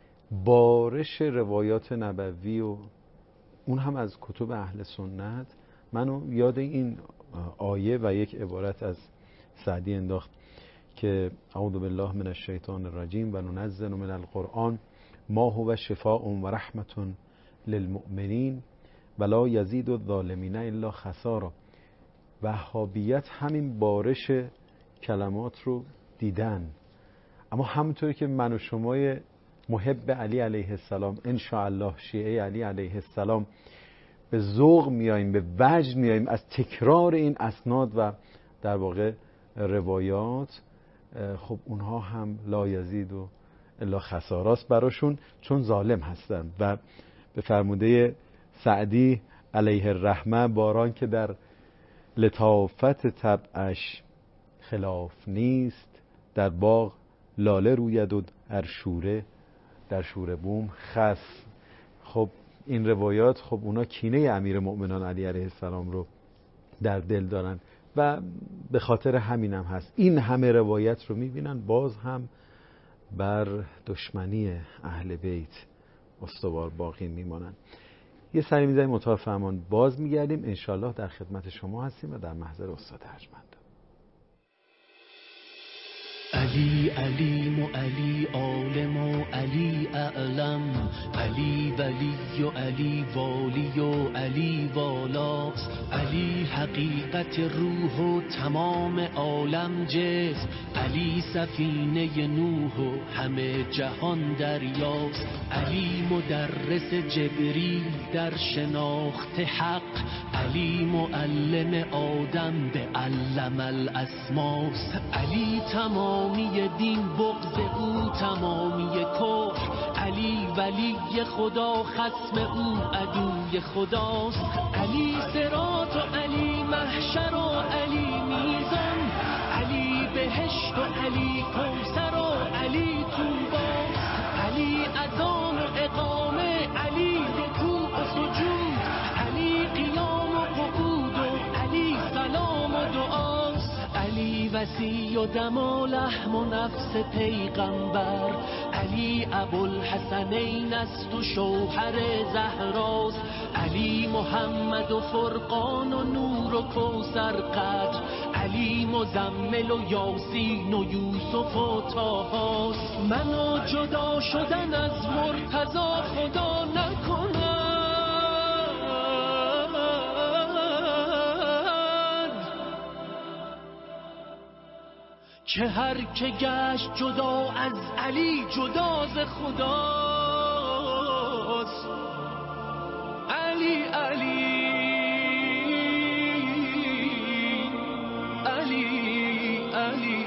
Speaker 2: بارش روایات نبوی و اون هم از کتب اهل سنت منو یاد این آیه و یک عبارت از سعدی انداخت که اعوذ بالله من الشیطان الرجیم و ننزل من القرآن ما هو شفاء و رحمت للمؤمنین ولا یزید الظالمین الا خسارا. وهابیت همین بارش کلمات رو دیدن، اما همونطوری که من و شما محب علی علیه السلام ان شاء الله شیعه علی علیه السلام به ذوق میاییم، به وجد میاییم از تکرار این اسناد و در واقع روایات، خب اونها هم لا یزید و الا خساراست براشون، چون ظالم هستن. و به فرموده سعدی علیه الرحمه، باران که در لطافت طبعش خلاف نیست، در باغ لاله روید و هر شوره در شوره بوم خس. خب این روایات، خب اونا کینه امیر مؤمنان علی علیه السلام رو در دل دارن و به خاطر همینم هست این همه روایت رو میبینن، باز هم بر دشمنی اهل بیت استوار باقی میمانن. یه سری میزنیم اتاق فرمان، باز میگردیم انشالله در خدمت شما هستیم و در محضر استاد ارجمند.
Speaker 1: علی علیم و علی عالم و علی اعلم، علی ولی و علی والی و علی والاست، علی حقیقت روح و تمام عالم جسم، علی سفینه نوح و همه جهان دریاست، علی مدرس جبریل در شناخت حق، علی معلم آدم به علم الاسماست، علی تمامی دین بغض او تمامی کفر، علی ولی خدا خصم او عدوی خداست، علی صراط و علی محشر و علی میزان، علی بهشت و علی کوثر و علی طوباست، علی اذان و اقامه، علی رکوع و سجود، علی قیام و قعود و علی سلام و دعاست، علی وصی و دم و لحم و نفس پیغمبر، علی ابوالحسنین است و شوهر زهراست، علی محمد و فرقان و نور و کوثر قدر، علی مزمل و یاسین و یوسف و طاهاست، منو جدا شدن از مرتضی خدا نکنه، که هر که گشت جدا از علی جدا ز خداست، علی علی علی علی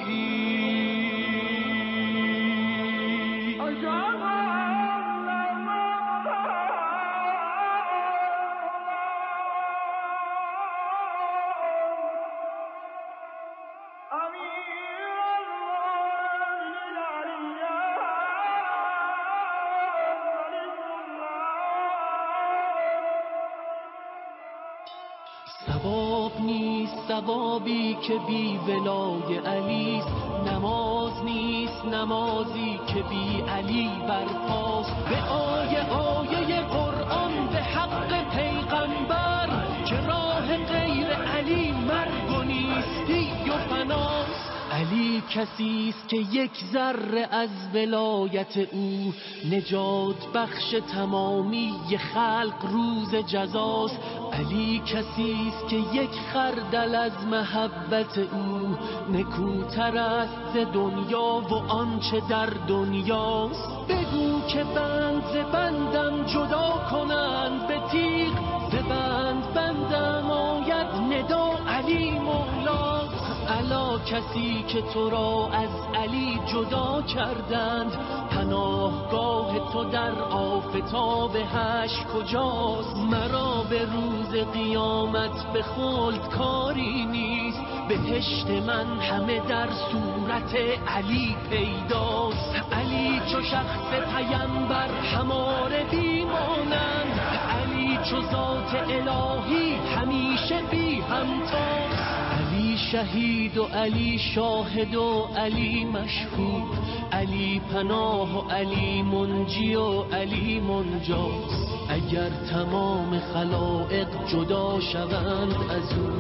Speaker 1: ثواب نیست ثوابی که بی ولای علیست، نماز نیست نمازی که بی علی برپاست، به آیه قرآن به حق پیغمبر، که راه غیر علی مرگ و نیستی و فناست، علی کسیست که یک ذره از ولایت او، نجات بخش تمامی خلق روز جزاست، علی کسیست که یک خردل از محبت او، نکوتر است ز دنیا و آنچه در دنیاست، بگو که بند ز بندم جدا کنند به تیغ، ز بند بندم آید ندا علی مولاست، الا کسی که تو را از علی جدا کردند، پناهگاه تو در آفتاب حشر کجاست، مرا به روز قیامت به خلد کاری نیست، بهشت من همه در صورت علی پیداست، علی چو شخص پیمبر هماره بیمانند، علی چو ذات الهی همیشه بی همتاست، علی شهید و علی شاهد و علی مشهود، علی پناه و علی منجی و علی منجاست، اگر تمام خلائق جدا شوند از او،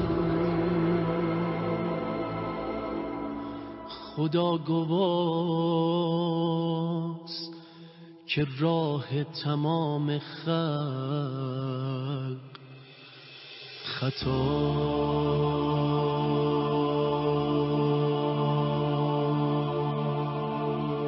Speaker 1: خدا گواست که راه تمام خلق خطا.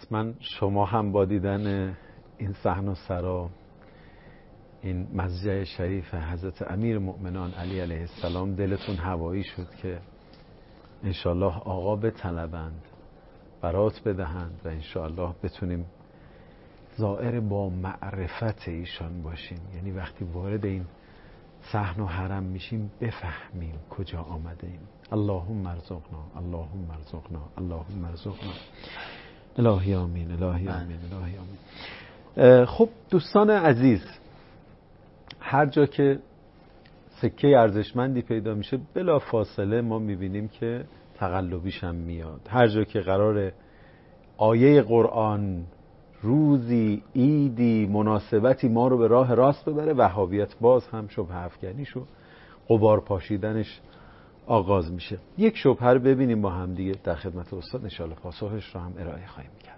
Speaker 2: حتما شما هم با دیدن این صحن و سرا، این مضجع شریف حضرت امیر مؤمنان علی علیه السلام، دلتون هوایی شد که انشالله آقا بطلبند، برات بدهند و انشالله بتونیم زائر با معرفت ایشان باشیم. یعنی وقتی وارد این صحن و حرم میشیم بفهمیم کجا آمده ایم. اللهم ارزقنا، اللهم ارزقنا، اللهم ارزقنا. الهی آمین، الهی آمین، الهی آمین. خب دوستان عزیز، هر جا که سکه ارزشمندی پیدا میشه بلا فاصله ما میبینیم که تقلبیش هم میاد. هر جا که قرار آیه قرآن، روزی، عیدی، مناسبتی ما رو به راه راست ببره، وهابیت باز هم شبهه افکنیش و غبار پاشیدنش آغاز میشه. یک شبهه رو ببینیم با هم دیگه، در خدمت استاد ان شاءالله پاسخش رو هم ارائه خواهیم کرد.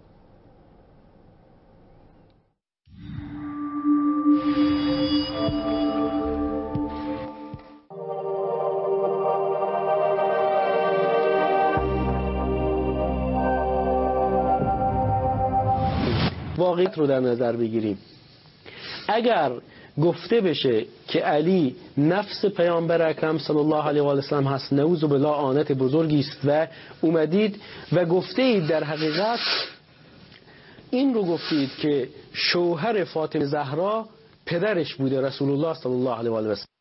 Speaker 5: واقعیت رو در نظر بگیریم. اگر گفته بشه که علی نفس پیامبر اکرم صلی الله علیه و آله و سلم هست، نعوذ بالله آنت بزرگی است، و اومدید و گفته اید در حقیقت این رو گفتید که شوهر فاطمه زهرا پدرش بوده رسول الله صلی الله علیه و آله و سلم.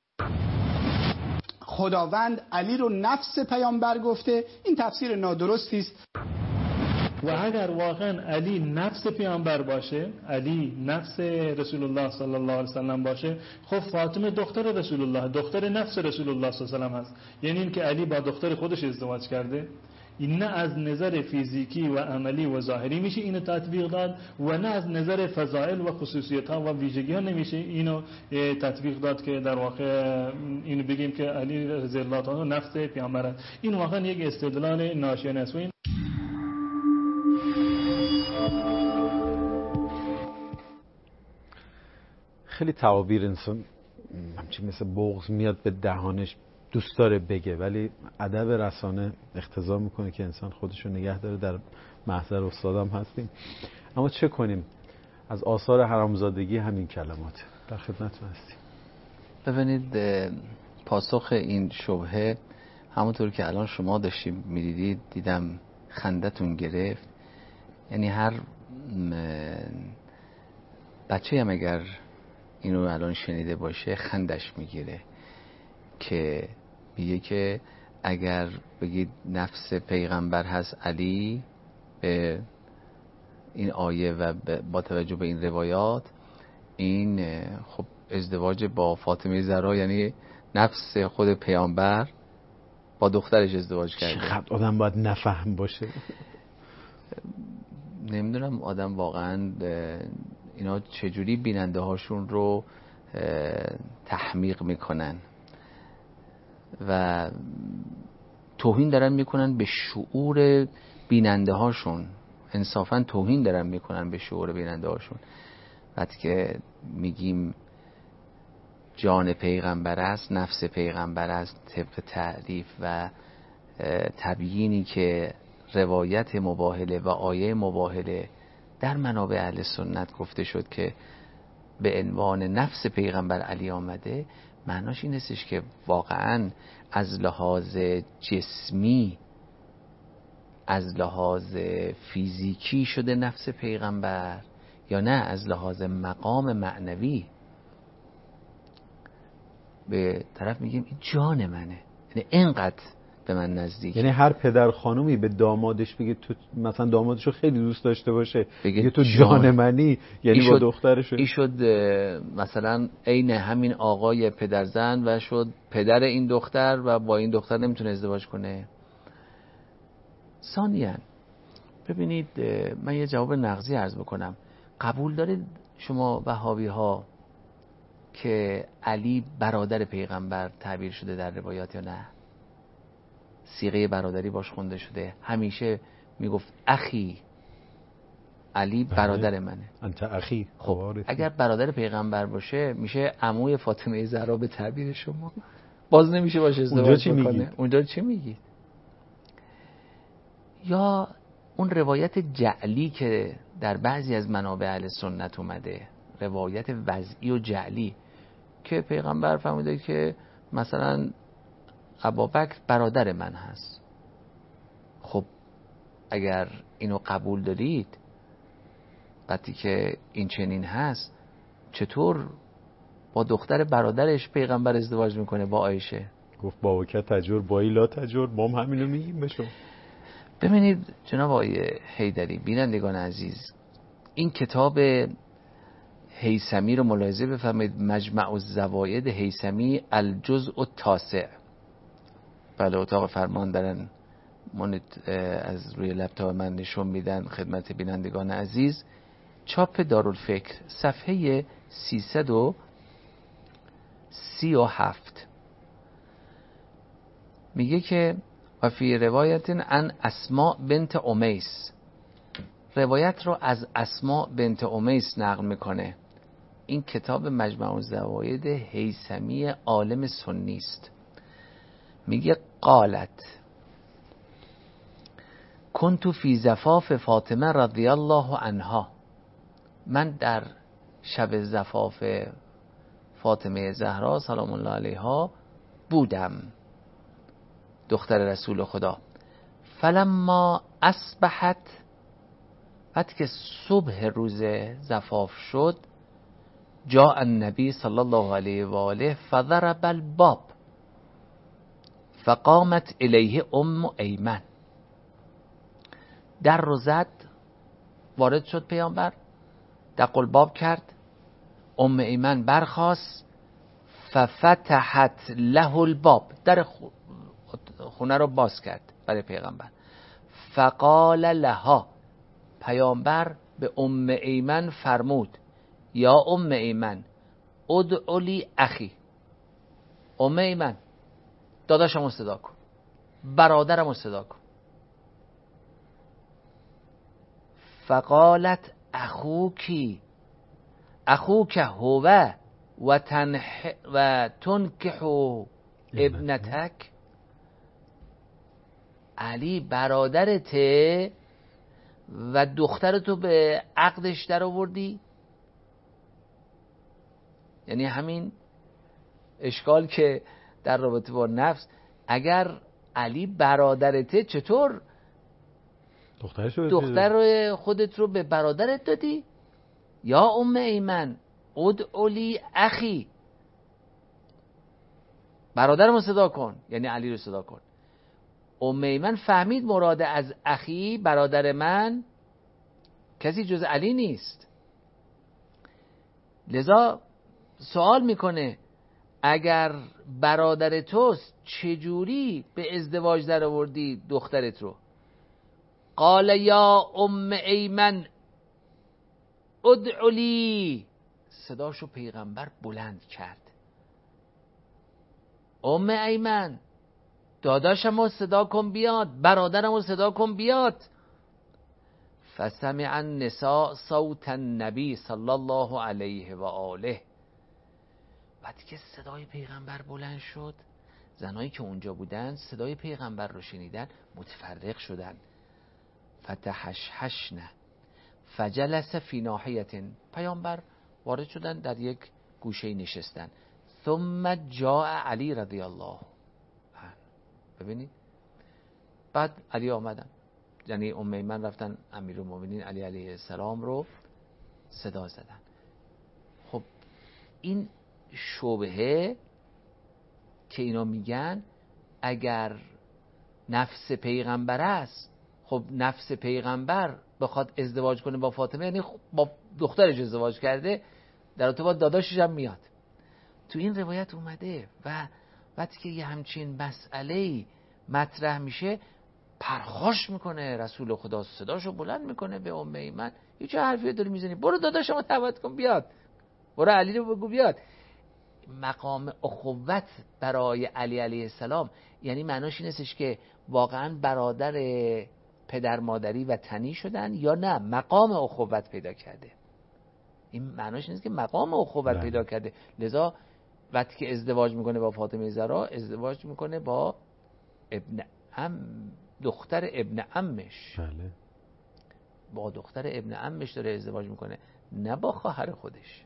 Speaker 6: خداوند علی رو نفس پیامبر گفته، این تفسیر نادرستی است.
Speaker 7: و اگر واقعا علی نفس پیامبر باشه، علی نفس رسول الله صلی الله علیه و سلم باشه، خب فاطمه دختر رسول الله، دختر نفس رسول الله صلی الله علیه و سلم هست. یعنی این که علی با دختر خودش ازدواج کرده. این نه از نظر فیزیکی و عملی و ظاهری میشه اینو تطبیق داد، و نه از نظر فضائل و خصوصیت ها و ویژگی ها نمیشه اینو تطبیق داد که در واقع اینو بگیم که علی رضی الله عنه نفس پیامبر است. این واقعا یک استدلال ناشیانه است.
Speaker 2: خیلی تعابیر انسان همچین مثل بغض میاد به دهانش، دوست داره بگه، ولی ادب رسانه اقتضا میکنه که انسان خودشو نگه داره. در محضر استادم هستیم، اما چه کنیم؟ از آثار حرامزادگی همین کلمات. در خدمتتون هستیم.
Speaker 3: ببینید پاسخ این شبهه همونطور که الان شما داشتیم میدیدید، دیدم خندتون گرفت. یعنی هر بچه هم اگر اینو الان شنیده باشه خندش میگیره که میگه که اگر بگید نفس پیغمبر هست علی، به این آیه و با توجه به این روایات، این خب ازدواج با فاطمه زهرا یعنی نفس خود پیامبر با دخترش ازدواج کرده.
Speaker 2: چقدر آدم باید نفهم باشه.
Speaker 3: نمیدونم آدم واقعا اینا چجوری بیننده هاشون رو تحمیق میکنن و توهین دارن میکنن به شعور بیننده هاشون. انصافا توهین دارن میکنن به شعور بیننده هاشون. وقتی که میگیم جان پیغمبر است، نفس پیغمبر است، طبق تعریف و تبیینی که روایت مباهله و آیه مباهله در منابع اهل سنت گفته شد که به عنوان نفس پیغمبر علی آمده، معناش این استش که واقعا از لحاظ جسمی، از لحاظ فیزیکی شده نفس پیغمبر، یا نه از لحاظ مقام معنوی. به طرف میگیم این جان منه، یعنی اینقدر به من نزدیک.
Speaker 2: یعنی هر پدر خانومی به دامادش بگه تو مثلا دامادشو خیلی دوست داشته باشه، بگه تو جان منی، یعنی با دخترش این شد
Speaker 3: مثلا عین همین آقای پدرزن و شد پدر این دختر و با این دختر نمیتونه ازدواج کنه. ثانیاً ببینید، من یه جواب نقضی عرض بکنم. قبول دارید شما وهابی ها که علی برادر پیغمبر تعبیر شده در روایات یا نه؟ صیغه برادری باش خونده شده. همیشه میگفت اخی، علی برادر منه.
Speaker 2: انت اخی.
Speaker 3: خب اگر برادر پیغمبر باشه میشه عموی فاطمه زهرا به تعبیر شما، باز نمیشه باشه ازدواج بکنه. اونجا چی میگید؟ یا
Speaker 4: اون روایت جعلی که در بعضی از منابع اهل سنت اومده، روایت وضعی و جعلی، که پیغمبر فرموده که مثلا ابوبکر برادر من هست. خب اگر اینو قبول دارید، وقتی که این چنین هست، چطور با دختر برادرش پیغمبر ازدواج میکنه با عایشه؟
Speaker 2: گفت با که تجور بایی لا تجور، ما هم همینو میگیم بهشون.
Speaker 4: ببینید جناب آقای حیدری، بینندگان عزیز، این کتاب هیثمی رو ملاحظه بفرمایید، مجمع الزواید هیثمی الجزء التاسع. بله اتاق فرمان دارن از روی لپتاپ من نشون میدن خدمت بینندگان عزیز. چاپ دارالفکر، صفحه 337 میگه که و فی روایت عن اسماء بنت امیس، روایت رو از اسماء بنت امیس نقل میکنه. این کتاب مجمع الزواید هیثمی عالم سنی است. میگه قالت کنت فی زفاف فاطمه رضی الله عنها، من در شب زفاف فاطمه زهرا سلام الله علیها بودم، دختر رسول خدا. فلما اصبحت، وقتی که صبح روز زفاف شد، جاء النبی صلی الله علیه و آله فضرب الباب فقامت الیه ام ایمن، در رو زد، وارد شد پیامبر، دق الباب کرد، ام ایمن برخاست، ففتحت له الباب، در خونه رو باز کرد برای پیغمبر. فقال لها، پیامبر به ام ایمن فرمود یا ام ایمن ادعو لی اخی، ام ایمن داداشم رو صدا کن، برادرم رو صدا کن. فقالت اخوکی هو و تنکح ابنتک، علی برادرته و دخترتو به عقدش در آوردی. یعنی همین اشکال که در رابطه با نفس، اگر علی برادرته چطور دختر خودت رو به برادرت دادی؟ یا ام ایمن ادعو لی اخی، برادرمو صدا کن، یعنی علی رو صدا کن. ام ایمن فهمید مراد از اخی، برادر من، کسی جز علی نیست. لذا سوال میکنه اگر برادر توست چجوری به ازدواج در آوردی دخترت رو؟ قال یا ام ایمن ادعو لی، صداشو پیغمبر بلند کرد، ام ایمن داداشم رو صدا کن بیاد، برادرم رو صدا کن بیاد. فسمع النساء صوت النبی صلی الله علیه و آله، وقتی که صدای پیغمبر بلند شد، زنایی که اونجا بودن صدای پیغمبر رو شنیدن، متفرق شدن. فتحشحشن فجلس فی ناحیة، پیامبر وارد شدن، در یک گوشه نشستن. ثم جاء علی رضی الله، ببینید بعد علی آمدن، یعنی ام ایمن رفتن امیرالمومنین علی علیه السلام رو صدا زدن. خب این شبهه که اینا میگن اگر نفس پیغمبر است، خب نفس پیغمبر بخواد ازدواج کنه با فاطمه، یعنی با دخترش ازدواج کرده، در ارتباط داداشش هم میاد. تو این روایت اومده و وقتی که یه همچین مسئله‌ای مطرح میشه، پرخاش میکنه رسول خدا، صداشو بلند میکنه به ام ایمن، هیچ حرفی داری میزنی؟ برو داداشمو دعوت کن بیاد، برو علی رو بگو بیاد. مقام اخوت برای علی علیه السلام یعنی معناش این استش که واقعا برادر پدر مادری و تنی شدن یا نه مقام اخوت پیدا کرده. این معناش نیست که مقام اخوت پیدا کرده. لذا وقتی که ازدواج میکنه با فاطمه زهرا، ازدواج میکنه با ابن دختر ابن عمش.
Speaker 2: بله.
Speaker 4: با دختر ابن عمش داره ازدواج میکنه، نه با خواهر خودش.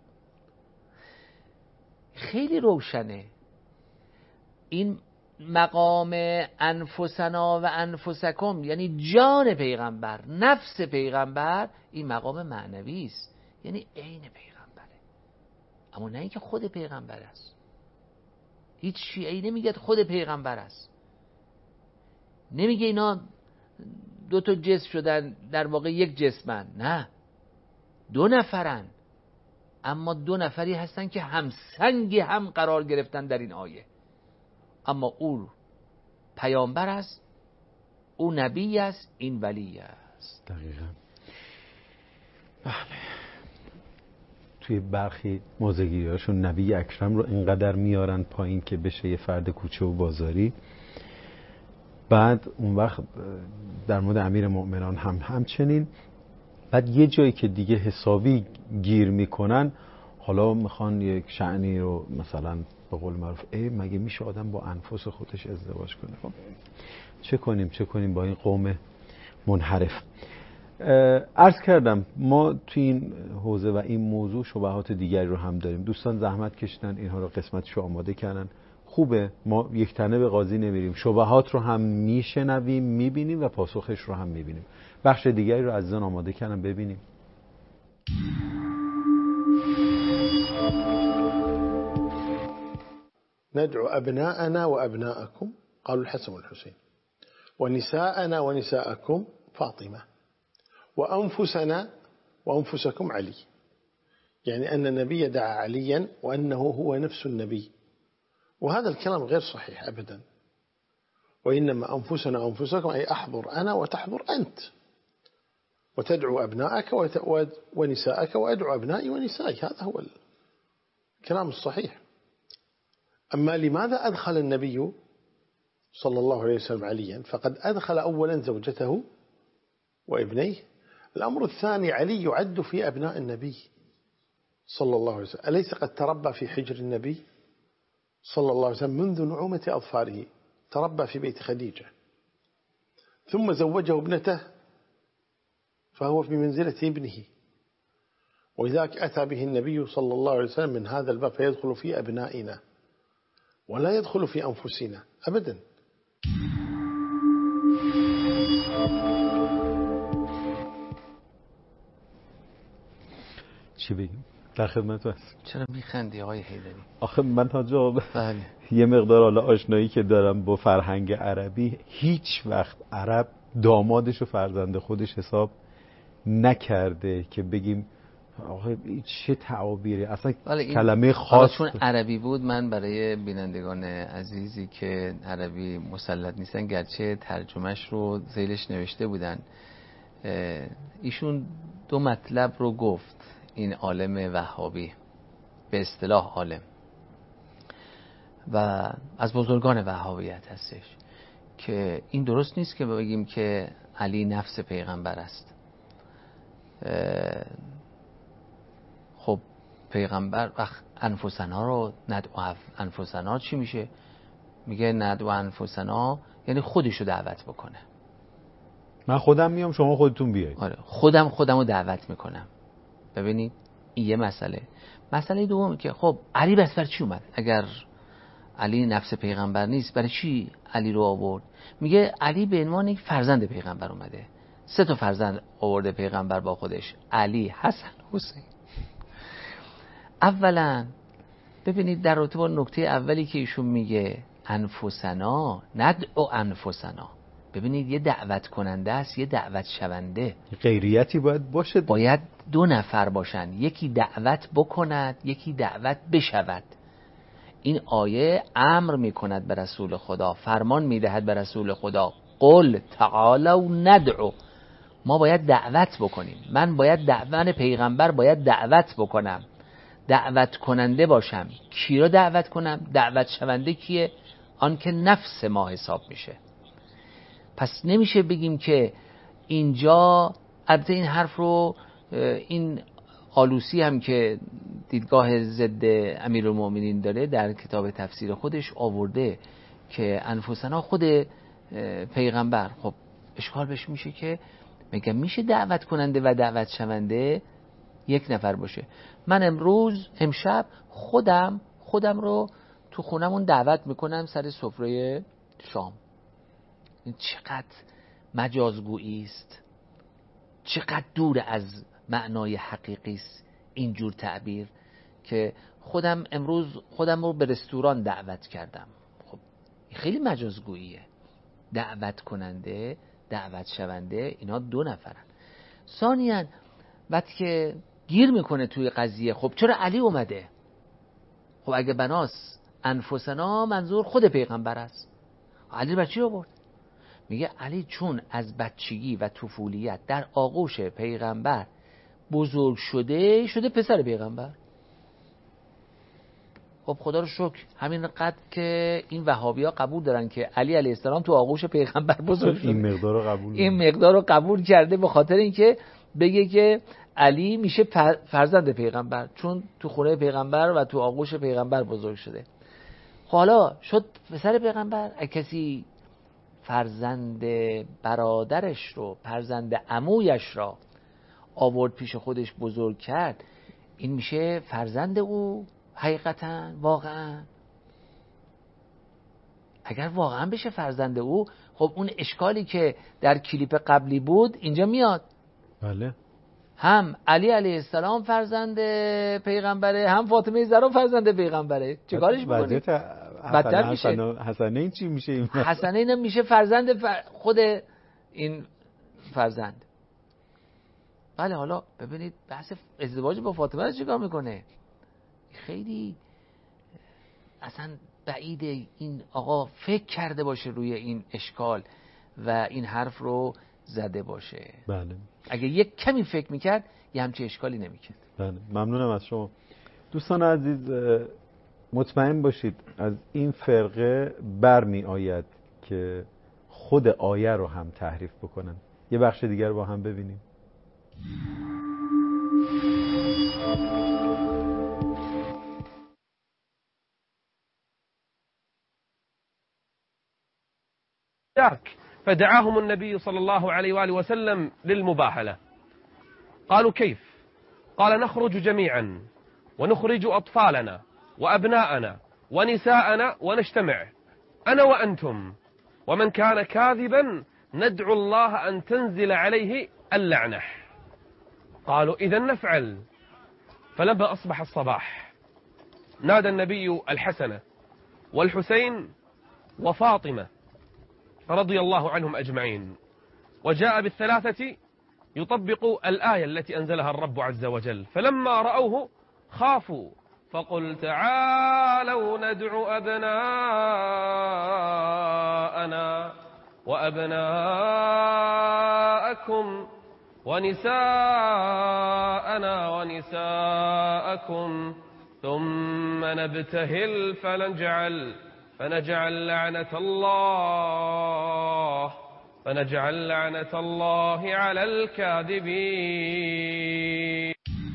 Speaker 4: خیلی روشنه این مقام انفسنا و انفسکم، یعنی جان پیغمبر، نفس پیغمبر، این مقام معنوی است، یعنی عین پیغمبره، اما نه اینکه خود پیغمبر است. هیچ شیعی نمیگه خود پیغمبر است، نمیگه اینا دو تا جسم شدن در واقع یک جسمن، نه، دو نفرن، اما دو نفری هستن که همسنگ هم قرار گرفتن در این آیه. اما او پیامبر است، او نبی است، این ولی است.
Speaker 2: دقیقا. بله. توی برخی موزگیریاشون نبی اکرم رو اینقدر میارن پایین که بشه یه فرد کوچه و بازاری. بعد اون وقت در مورد امیر مؤمنان همچنین. بعد یه جایی که دیگه حسابی گیر میکنن، حالا میخوان یک شأنی رو مثلا به قول معروف مگه میشه آدم با انفس خودش ازدواج کنه؟ خب چه کنیم با این قوم منحرف. عرض کردم ما تو این حوزه و این موضوع شبهات دیگری رو هم داریم. دوستان زحمت کشیدن اینها رو قسمتشو آماده کردن. خوبه، ما یک تنه به قاضی نمیریم، شبهات رو هم میشنویم، میبینیم و پاسخش رو هم میبینیم. بخش دیگری رو عزیزان آماده کردم، ببینیم.
Speaker 8: ندعو أبناءنا وأبناءكم قالوا الحسن والحسين، ونساءنا ونساءكم فاطمة، وأنفسنا وأنفسكم علي. يعني أن النبي دعا عليا وأنه هو نفس النبي، وهذا الكلام غير صحيح أبدا. وإنما أنفسنا وأنفسكم أي أحضر أنا وتحضر أنت، وتدعو أبنائك ونساءك وأدعو أبنائي ونسائي، هذا هو الكلام الصحيح. أما لماذا أدخل النبي صلى الله عليه وسلم عليا؟ فقد أدخل أولا زوجته وابنيه. الأمر الثاني، علي يعد في أبناء النبي صلى الله عليه وسلم، أليس قد تربى في حجر النبي صلى الله عليه وسلم منذ نعومة أظفاره، تربى في بيت خديجة، ثم زوجه ابنته فهو في منزلة ابنه، ولذلك أتى به النبي صلى الله عليه وسلم من هذا الباب، فيدخل في أبنائنا ولا يدخل في أنفسنا أبدا.
Speaker 2: چی بگیم؟ در خدمت هست.
Speaker 4: چرا میخندی آقای حیدری؟
Speaker 2: آخه من تا جا
Speaker 4: بله.
Speaker 2: یه مقدار حالا آشنایی که دارم با فرهنگ عربی، هیچ وقت عرب دامادش و فرزند خودش حساب نکرده که بگیم آخه چه تعابیری، اصلا کلمه خاص.
Speaker 4: چون عربی بود، من برای بینندگان عزیزی که عربی مسلط نیستن، گرچه ترجمهش رو ذیلش نوشته بودن، ایشون دو مطلب رو گفت. این عالم وهابی، به اصطلاح عالم و از بزرگان وهابیت هستش، که این درست نیست که بگیم که علی نفس پیغمبر است. خب پیغمبر وقت انفسنا رو ندعو انفسنا چی میشه؟ میگه ندعو انفسنا یعنی خودشو دعوت بکنه.
Speaker 2: من خودم میام، شما خودتون بیایید.
Speaker 4: آره، خودمو دعوت میکنم. ببینید این یه مسئله دوم که خب علی بس بر چی اومد؟ اگر علی نفس پیغمبر نیست، برای چی علی رو آورد؟ میگه علی به عنوان یک فرزند پیغمبر اومده. 3 تا فرزند آورده پیغمبر با خودش، علی، حسن، حسین. اولا ببینید در رابطه با نکته اولی که ایشون میگه انفسنا، ندعو انفسنا، ببینید یه دعوت کننده است، یه دعوت شونده.
Speaker 2: غیریتی باید باشه،
Speaker 4: باید 2 نفر باشن، یکی دعوت بکند، یکی دعوت بشود. این آیه امر میکند به رسول خدا، فرمان میدهد به رسول خدا، قل تعالوا ندعو. ما باید دعوت بکنیم، من پیغمبر باید دعوت بکنم، دعوت کننده باشم. کی رو دعوت کنم؟ دعوت شونده کیه؟ آن که نفس ما حساب میشه. پس نمیشه بگیم که اینجا، البته این حرف رو این آلوسی هم که دیدگاه ضد امیرالمومنین داره در کتاب تفسیر خودش آورده که انفسنا خود پیغمبر، خب اشکال بهش میشه که میگم میشه دعوت کننده و دعوت شونده یک نفر باشه. من امشب خودم رو تو خونمون دعوت میکنم سر سفره شام. این چقدر مجازگویی است، چقدر دور از معنای حقیقی است اینجور تعبیر که امروز خودم رو به رستوران دعوت کردم. خب خیلی مجازگوییه. دعوت کننده، دعوت شونده، اینا دو نفرن. ثانیاً وقتی که گیر میکنه توی قضیه، خب چرا علی اومده؟ خب اگه بناس انفسنا منظور خود پیغمبر است. علی بچی آورد؟ میگه علی چون از بچگی و طفولیت در آغوش پیغمبر بزرگ شده پسر پیغمبر. خب خدا رو شکر همین قدر که این وهابی‌ها قبول دارن که علی علیه السلام تو آغوش پیغمبر بزرگ شده، این مقدار رو قبول کرده به خاطر اینکه بگه که علی میشه فرزند پیغمبر چون تو خونه پیغمبر و تو آغوش پیغمبر بزرگ شده. حالا شد پسر پیغمبر. کسی فرزند برادرش رو، فرزند عمویش را آورد پیش خودش بزرگ کرد، این میشه فرزند او؟ حقیقتا واقعا اگر واقعا بشه فرزند او، خب اون اشکالی که در کلیپ قبلی بود اینجا میاد.
Speaker 2: بله. هم
Speaker 4: علی علیه السلام فرزند پیغمبره، هم فاطمه زهرا فرزند پیغمبره. چه کارش می‌کنی؟ بدتر میشه.
Speaker 2: حسنین چی میشه؟
Speaker 4: حسنین میشه فرزند خود این فرزند. بله. حالا ببینید بحث ازدواج با فاطمه رو چیکار میکنه؟ خیلی اصلا بعیده این آقا فکر کرده باشه روی این اشکال و این حرف رو زده باشه.
Speaker 2: بله.
Speaker 4: اگه یک کمی فکر میکرد یه همچین اشکالی نمیکرد.
Speaker 2: بله. ممنونم از شما. دوستان عزیز مطمئن باشید از این فرقه برمی آید که خود آیه رو هم تحریف بکنن. یه بخش دیگر رو با هم ببینیم.
Speaker 9: فدعاهم النبي صلى الله عليه وآله وسلم للمباهلة. قالوا كيف؟ قال نخرج جميعا ونخرج أطفالنا وأبناءنا ونساءنا ونجتمع أنا وأنتم، ومن كان كاذبا ندعو الله أن تنزل عليه اللعنة. قالوا إذا نفعل. فلما أصبح الصباح نادى النبي الحسن والحسين وفاطمة رضي الله عنهم أجمعين، وجاء بالثلاثة يطبق الآية التي أنزلها الرب عز وجل. فلما رأوه خافوا فقل تعالوا ندع أبناءنا وأبناءكم ونساءنا ونساءكم ثم نبتهل فنجعل لعنة الله على الكاذبين.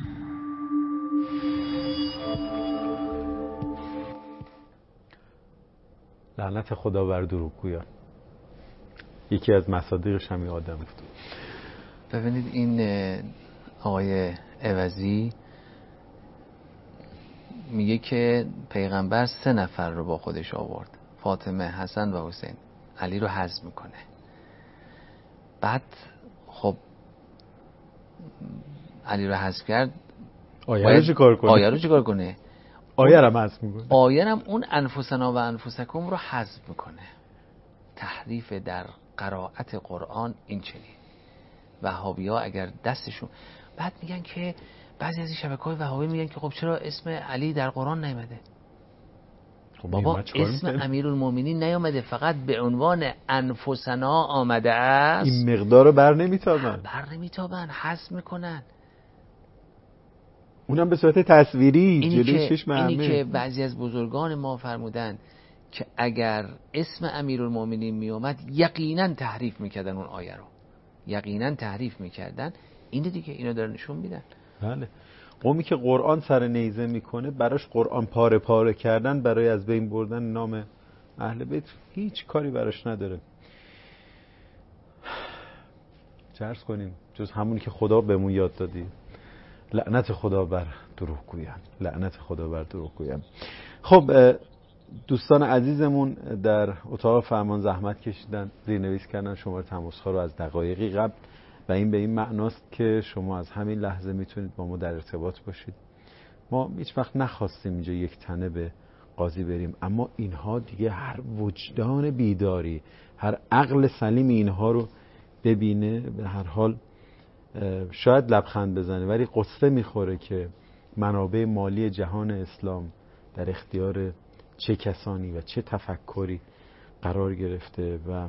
Speaker 2: لعنت خدا بر دروغگویان. یکی از مصادیقش همین آدم بود.
Speaker 3: ببینید این آقای عوضی میگه که پیغمبر 3 نفر رو با خودش آورد، فاطمه، حسن و حسین. علی رو حذف میکنه. بعد خب علی رو حذف کرد،
Speaker 2: آیه رو چیکار کنه؟ آیه رو حذف میکنه.
Speaker 3: آیه هم اون انفسنا و انفسکم رو حذف میکنه. تحریف در قرائت قرآن این چنین. وهابی‌ها اگر دستشون، بعد میگن که بعضی از این شبکه‌های وهابی میگن که خب چرا اسم علی در قرآن نیامده؟ خب بابا اسم امیرالمومنین نیامده، فقط به عنوان انفسنا آمده است.
Speaker 2: این مقدار رو بر نمیتابن، حذف میکنن. اونم به صورت تصویری جلوی چشم همه.
Speaker 3: اینی که بعضی از بزرگان ما فرمودن که اگر اسم امیرالمومنین میومد یقینا تحریف میکردن اون آیه رو، یقینا تحریف میکردن. اینه دیگه، اینو دارن نشون میدن.
Speaker 2: بله. قومی که قرآن سر نیزه میکنه براش قرآن پاره پاره کردن برای از بین بردن نام اهل بیت هیچ کاری براش نداره. چه عرض کنیم جز همونی که خدا بهمون یاد دادی. لعنت خدا بر دروغگویان، لعنت خدا بر دروغگویان. خب دوستان عزیزمون در اتاق فرمان زحمت کشیدن، زیرنویس کردن شماره تماس‌ها رو از دقایقی قبل و این به این معناست که شما از همین لحظه میتونید با ما در ارتباط باشید. ما هیچ وقت نخواستیم اینجا یک تنه به قاضی بریم، اما اینها دیگه هر وجدان بیداری، هر عقل سلیم اینها رو ببینه به هر حال شاید لبخند بزنه، ولی قصه میخوره که منابع مالی جهان اسلام در اختیار چه کسانی و چه تفکری قرار گرفته و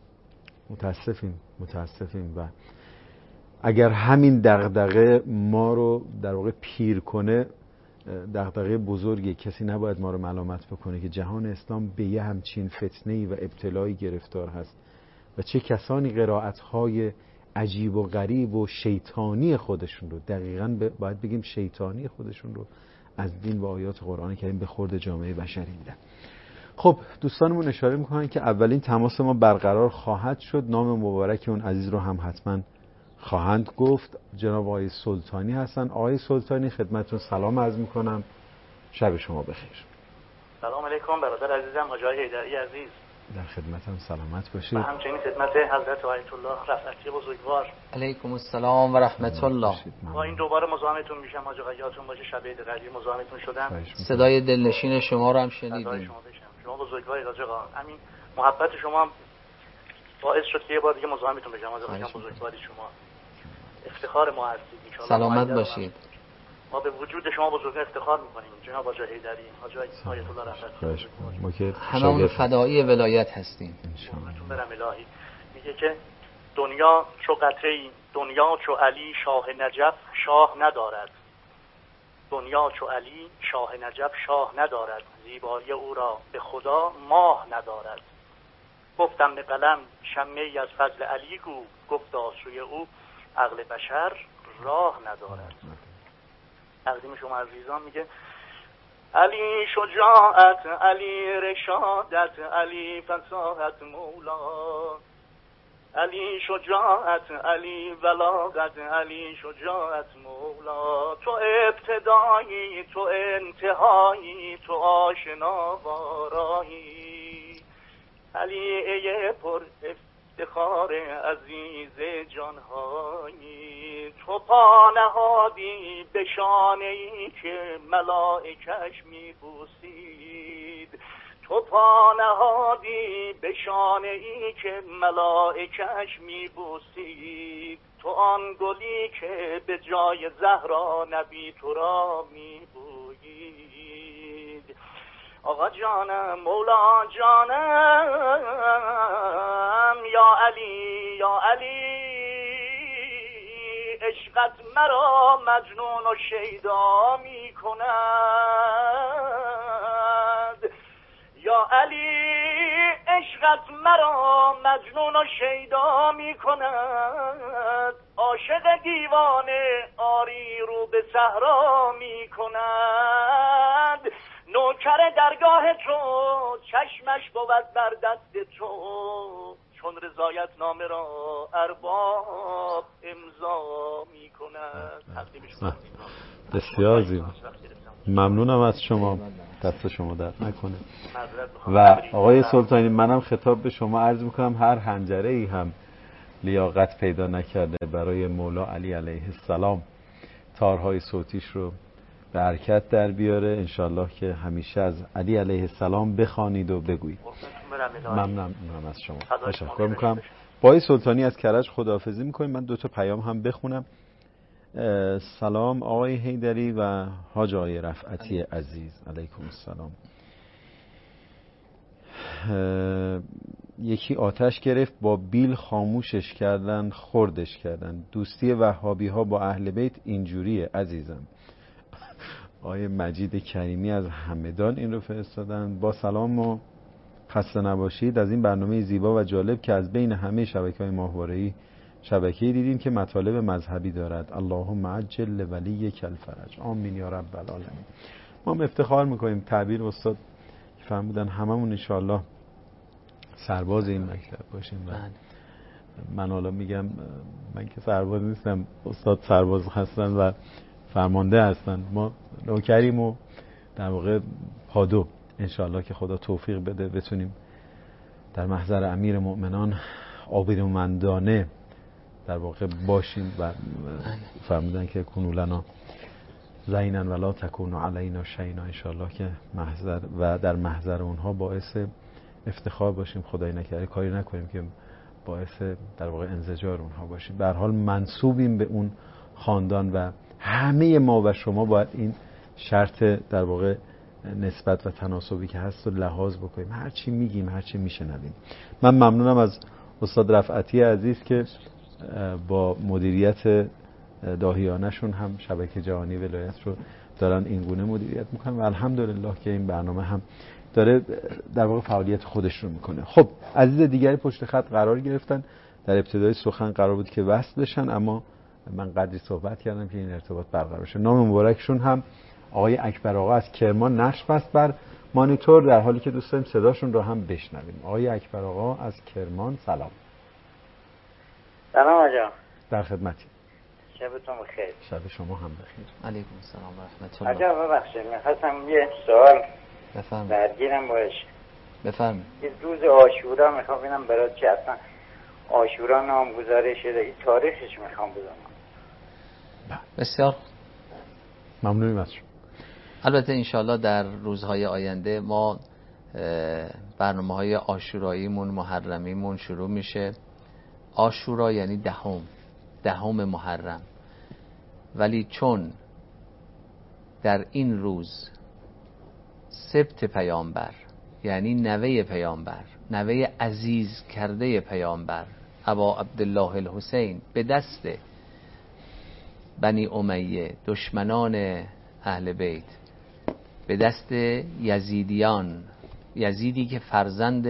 Speaker 2: متاسفیم و اگر همین دغدغه ما رو در واقع پیر کنه، دغدغه بزرگی، کسی نباید ما رو ملامت بکنه که جهان اسلام به یه همچین فتنه‌ای و ابتلایی گرفتار هست و چه کسانی قرائت‌های عجیب و غریب و شیطانی خودشون رو، دقیقاً باید بگیم شیطانی خودشون رو از دین و آیات قرآن کریم به خورد جامعه بشری میدن. خب دوستانمون اشاره میکنن که اولین تماس ما برقرار خواهد شد. نام مبارک اون عزیز رو هم حتما خواهند گفت. جناب آقای سلطانی هستن. آقای سلطانی خدمتتون سلام عرض میکنم، شب شما بخیر.
Speaker 10: سلام علیکم برادر عزیزم حاج آقای حیدری عزیز،
Speaker 2: در خدمتم سلامت باشید.
Speaker 10: و همچنین خدمت حضرت آیت الله رفعتی بزرگوار.
Speaker 3: علیکم السلام و رحمت الله.
Speaker 10: با این دوباره مزاحمتون میشم حاج آقا، یادتون باشه شب عید قدیر مزاحمتون شدم.
Speaker 3: صدای دلنشین شما رو هم شنیدیم.
Speaker 10: صدای شما بزرگواری حاج آقا، همین محبت شما باعث شد که یه بار دیگه مزاحمتون بشم حاج آقا. بزرگواری شما افتخار ما هستید ان شاء الله.
Speaker 3: سلامت باشید.
Speaker 10: ما به وجود شما بزرگوار افتخار میکنیم جناب حاج حیدری، حاج آیت الله رفعتی.
Speaker 2: ما که
Speaker 3: هممون فدایی ولایت هستیم
Speaker 10: ان شاء الله. برم الهی میگه که دنیا چو قطره‌ای، دنیا چو علی شاه نجف شاه ندارد. دنیا چو علی شاه نجف شاه ندارد، زیبایی او را به خدا ماه ندارد. گفتم به قلم شمعی از فضل علی گو، گفتا سوی او عقل بشر راه ندارد. تقدیم شما عزیزان میگه علی شجاعت، علی رشادت، علی فصاحت مولا، علی شجاعت، علی بلاغت، علی شجاعت مولا. تو ابتدایی، تو انتهایی، تو آشنا بارایی. علی ای پر افتخار عزیز جانهایی. تو پا نهادی به شانه‌ای که ملائکش میبوسید. تو پا نهادی به شانه‌ای که ملائکش میبوسید. تو آن گلی که به جای زهرا نبی تو را میبویید. آقا جانم، مولا جانم، یا علی یا علی، عشقت مرا مجنون و شیدا می کند. یا علی عشقت مرا مجنون و شیدا می کند. عاشق دیوانه آری رو به صحرا می کند. نوکر درگاه تو چشمش بود بر دست تو، چون رضایت نامه را ارباب امضا می کند.
Speaker 2: بسیار زیبا، ممنونم از شما، دست شما درد نکنه. و آقای سلطانی منم خطاب به شما عرض میکنم هر حنجره ای هم لیاقت پیدا نکرده برای مولا علی علیه السلام تارهای صوتیش رو به حرکت در بیاره. انشالله که همیشه از علی علیه السلام بخوانید و بگویید. ممنونم از شما، تشکر میکنم. با آقای سلطانی از کرج خداحافظی میکنیم. من 2 تا پیام هم بخونم. سلام آقای حیدری و حاج آقای رفعتی عزیز، علیکم السلام. یکی آتش گرفت با بیل خاموشش کردن، خردش کردن. دوستی وهابی ها با اهل بیت اینجوریه عزیزم. آقای مجید کریمی از همدان این رو فرستادن. با سلام و خسته نباشید از این برنامه زیبا و جالب که از بین همه شبکه‌های ماهواره‌ای شبکه‌ای دیدیم که مطالب مذهبی دارد. اللهم عجل لولیک الفرج. آمین یا رب العالمین. ما هم افتخار میکنیم، تعبیر استاد فرمودن هممون ان شاءالله سرباز این مکتب باشیم و من حالا میگم من که سرباز نیستم، استاد سرباز هستن و فرمانده هستن، ما نوکریم و در واقع پادو. انشاءالله که خدا توفیق بده بتونیم در محضر امیر مؤمنان آبرومندانه در واقع باشیم و فرمودن که کنوا لنا زینا ولا تکونوا علینا شیئا. انشاءالله که محضر و در محضر اونها باعث افتخار باشیم، خدای نکرده کاری نکنیم که باعث در واقع انزجار اونها باشیم. به هر حال منسوبیم به اون خاندان و همه ما و شما باید این شرط در واقع نسبت و تناسبی که هست رو لحاظ بکنیم، هر چی میگیم هر چی میشنویم. من ممنونم از استاد رفعتی عزیز که با مدیریت داهیانشون هم شبکه جهانی ولایت رو دارن این گونه مدیریت میکنن و الحمدلله که این برنامه هم داره در واقع فعالیت خودش رو میکنه. خب عزیز دیگری پشت خط قرار گرفتن، در ابتدای سخن قرار بود که وصل بشن اما من قدری صحبت کردم که این ارتباط برقرار بشه. نام مبارکشون هم آقای اکبر آقا از کرمان نشر است بر مانیتور، در حالی که دوست داریم صداشون رو هم بشنویم. آقای اکبر آقا از کرمان، سلام.
Speaker 11: سلام آقا.
Speaker 2: در خدمتی.
Speaker 11: شبتون بخیر.
Speaker 2: شب شما هم بخیر.
Speaker 3: علیکم السلام و رحمت الله.
Speaker 11: آقا ببخشید می‌خواستم یه سوال
Speaker 3: بفرمایید.
Speaker 11: درگیرم باش.
Speaker 3: بفرمایید.
Speaker 11: این روز عاشورا میخوام ببینم برای چه اصلا عاشورا نامگذاری شده، این تاریخش میخوام بدونم.
Speaker 3: بسیار
Speaker 2: ممنونیم از شما.
Speaker 3: البته انشالله در روزهای آینده ما برنامه‌های عاشوراییمون محرمیمون شروع میشه. عاشورا یعنی دهم محرم، ولی چون در این روز سبت پیامبر یعنی نوه پیامبر، نوه عزیز کرده پیامبر ابا عبدالله الحسین به دست بنی امیه دشمنان اهل بیت، به دست یزیدیان، یزیدی که فرزند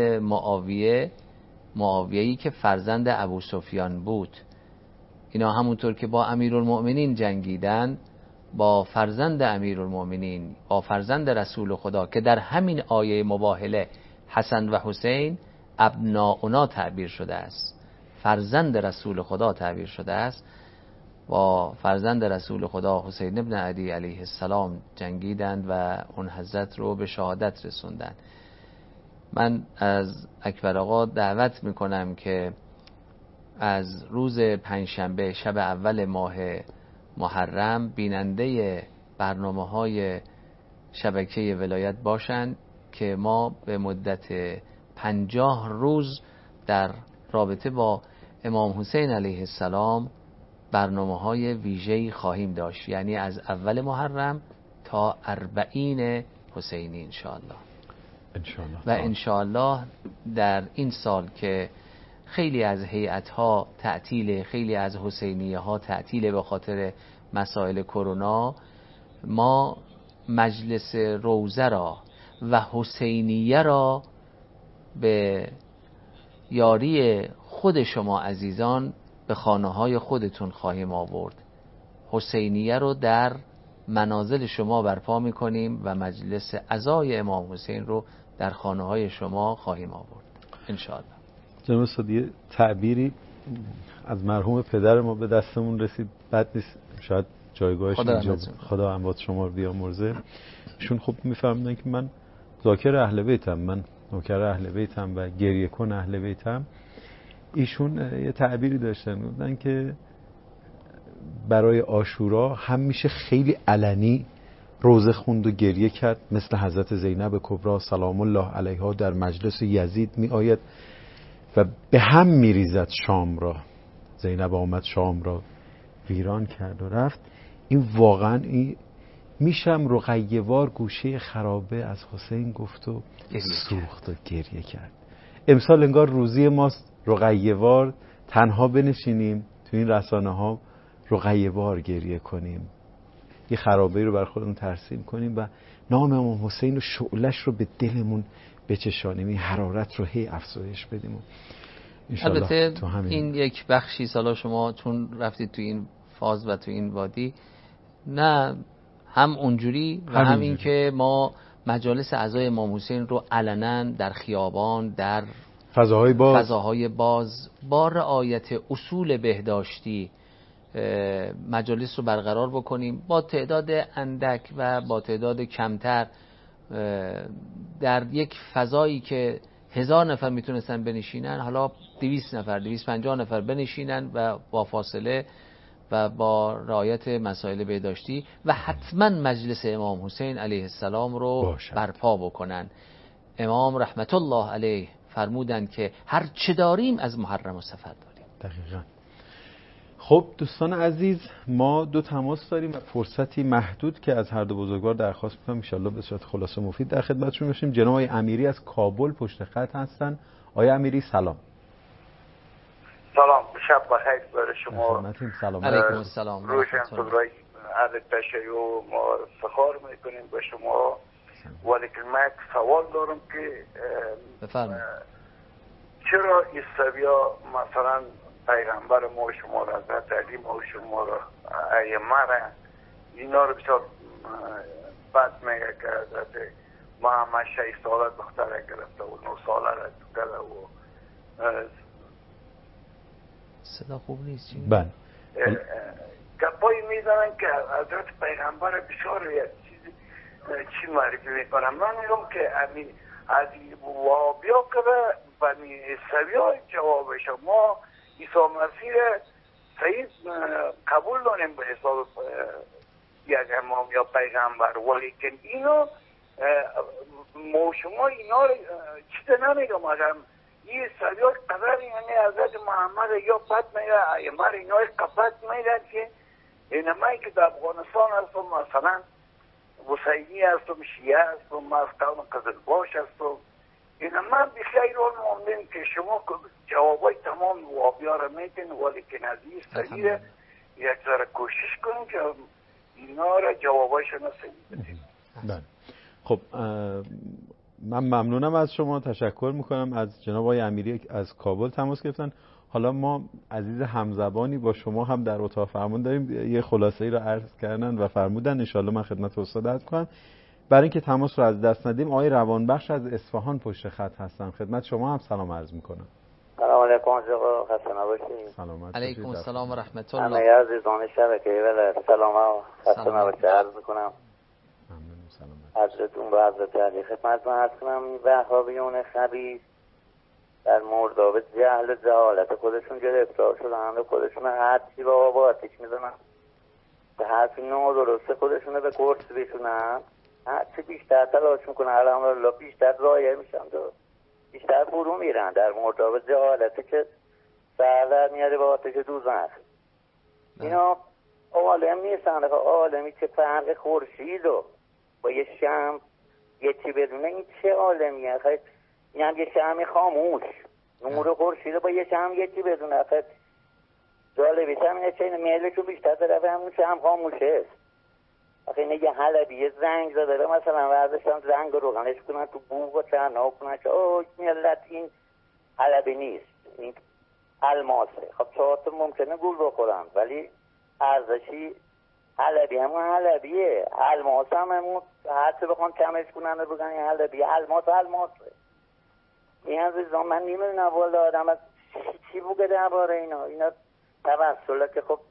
Speaker 3: معاویه‌ای که فرزند ابو سفیان بود، اینا همونطور که با امیرالمؤمنین جنگیدن، با فرزند امیرالمؤمنین، با فرزند رسول خدا که در همین آیه مباهله حسن و حسین ابناؤنا تعبیر شده است، فرزند رسول خدا تعبیر شده است، با فرزند رسول خدا حسین ابن علی علیه السلام جنگیدند و اون حضرت رو به شهادت رسوندن. من از اکبر آقا دعوت میکنم که از روز پنجشنبه شب اول ماه محرم بیننده برنامه‌های شبکه ولایت باشند که ما به مدت 50 روز در رابطه با امام حسین علیه السلام برنامه‌های ویژه‌ای خواهیم داشت، یعنی از اول محرم تا 40 حسینی انشاءالله. و انشاءالله در این سال که خیلی از هیئت‌ها تعطیل، خیلی از حسینیه‌ها تعطیل به خاطر مسائل کرونا، ما مجلس روزه را و حسینیه را به یاری خود شما عزیزان به خانه‌های خودتون خواهیم آورد. حسینیه رو در منازل شما برپا می‌کنیم و مجلس عزای امام حسین رو در خانه‌های شما خواهیم آورد انشاءالله.
Speaker 2: جناب استاد یه تعبیری از مرحوم پدر ما به دستمون رسید، بد نیست، شاید جایگاهش اینجا، خدا اموات شما رو بیامرزه. ایشون خب میفهمیدن که من ذاکر اهل بیتم، من نوکر اهل بیتم و گریه کن اهل بیتم. ایشون یه تعبیری داشتن، گفتن که برای عاشورا هم میشه خیلی علنی روزه خوند و گریه کرد، مثل حضرت زینب کبری سلام الله علیها در مجلس یزید می آید و به هم می ریزد شام را. زینب آمد شام را ویران کرد و رفت. این واقعا این میشم رقیه‌وار گوشه خرابه از حسین گفت و سوخت و گریه کرد. امسال انگار روزی ماست رقیه‌وار تنها بنشینیم تو این رسانه ها رقیه‌وار گریه کنیم، یه خرابه رو بر خودمون ترسیم کنیم و نام امام حسین و شعلش رو به دلمون بچشانیم، این حرارت رو هی افزایش بدیم.
Speaker 3: البته این یک بخشی، سالا شما چون رفتید تو این فاز و تو این وادی، نه هم اونجوری و هم این که ما مجالس اعضای امام حسین رو علنا در خیابان، در
Speaker 4: فضاهای باز با رعایت اصول بهداشتی مجالس رو برقرار بکنیم، با تعداد اندک و با تعداد کمتر، در یک فضایی که 1000 نفر میتونستن بنشینن، حالا 200 نفر 250 نفر بنشینن و با فاصله و با رعایت مسائل بهداشتی، و حتما مجلس امام حسین علیه السلام رو برپا بکنن. امام رحمت الله علیه فرمودند که هر چه داریم از محرم و سفر داریم.
Speaker 2: دقیقاً. خب دوستان عزیز، ما 2 تماس داریم و فرصتی محدود که از هر دو بزرگوار درخواست می‌کنم ان شاءالله به صورت خلاصه مفید در خدمتشون باشیم. جناب آقای امیری از کابل پشت خط هستن. آقای امیری سلام.
Speaker 12: سلام، شب بخیر برای شما.
Speaker 2: سلام.
Speaker 4: علیکم السلام.
Speaker 12: روشن صدرای اهل تشیع ما افتخار میکنیم به شما. ولیکن من یک سوال دارم که
Speaker 4: بفرمایید.
Speaker 12: چرا عیسویا مثلا پیغمبر ما شما را، حضرت علی ما شما را، ائمه را، اینا رو بسیار بد میگه که حضرت محمد 6 ساله دختر گرفته و 9 ساله را کرده و
Speaker 4: صدا خوب نیست چی؟
Speaker 2: بله.
Speaker 12: گپایی میزنن که حضرت پیغمبر بسیار چی معرفی میکنن. من میگم که از وابیا که به بنی عیسوی جواب شما عیسی مسیح صحیح قبول داریم به حساب یک امام یا پیغمبر، ولیکن اینو ما شما اینا رو چیز نمیگم. اگر این عیسوی قدر یعنی حضرت محمد یا بد میگه ائمه اینا قبط میگن که اینمایی که در افغانستان هستم، مثلا حسینی هستم، شیعه هستم، من از قوم قزلباش هستم، این من بخیر مؤمن که شما جوابای تمام وابیا را میتین، ولیکن از این سریع یک ذره کوشش کنیم که اینا را جوابایشون صحیح بدیم.
Speaker 2: بله. خب من ممنونم از شما، تشکر میکنم. از جناب آقای امیری از کابل تماس گرفتن. حالا ما عزیز همزبانی با شما هم در اتاق فرمان داریم، یه خلاصه‌ای رو عرض کردن و فرمودن ان شاءالله من خدمت استاد عرض کنم. برای اینکه تماس رو از دست ندیم، آقای روانبخش از اصفهان پشت خط هستن. خدمت شما هم سلام عرض میکنم.
Speaker 13: سلام علیکم آقا، خسته نباشید.
Speaker 2: سلامت.
Speaker 4: علیکم السلام و رحمت الله.
Speaker 13: همه عزیزان شبکه ول سلام و خسته نباشید عرض میکنم.
Speaker 2: ممنون. سلامت.
Speaker 13: حضرتون با حضرت علی خدمتتون عرض کنم. وهابیون خبیث در مردابه جهل و جهالت خودشون گرفتار شدن و خودشون هر چی با آب آتیش میزنن، به حرف نادرست خودشون به کرس بشونن، هر چی بیشتر تلاش میکنن الحمدلله بیشتر ضایع میشن و بیشتر فرو میرن در مردابه جهالت که سر میاره با آتش دوزخ. اینا عالم نیستن. عالمی که فرق خورشید و با یه شمع یه چی بدونه، این چه عالمیه؟ این هم یه شمع خاموش، نور خورشید با یه شمع یه چی بدونه. جالبیش همینه چه میلشو بیشتر طرف همون شمع خاموشه است. آخه اینه یه حلبیه زنگ زده مثلا ورزشم زنگ رو روغنش کنن تو بوق و چرنا کنن که اوه ملت این حلبی نیست، این الماسه. خب 4 تا ممکنه گول بخورن ولی ارزشی حلبی همون حلبیه، الماس هم همون هر چه بخوان کمش کنن رو بگن این حلبیه، الماسه. این عزیزان من نمیدونم والا آدم از چی بگه درباره اینا توسله که خب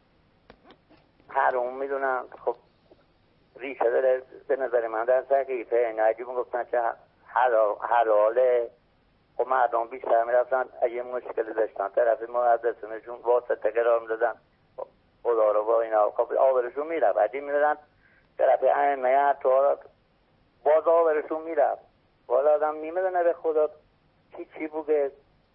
Speaker 13: حروم میدونن. خب ریشه داره به نظر من در سقیفه این عجیب گفتن که حلاله. خب مردم بیشتر میرفتن اگه مشکلی داشتن طرف محدثینشون واسطه قرار میدادن، خدا رو با اینا خب آورشون میرفت، عجیب میدادن طرف ائمه حتی باز آورشون میرفت. والا آدم نمیدونه به خدا چی بگه،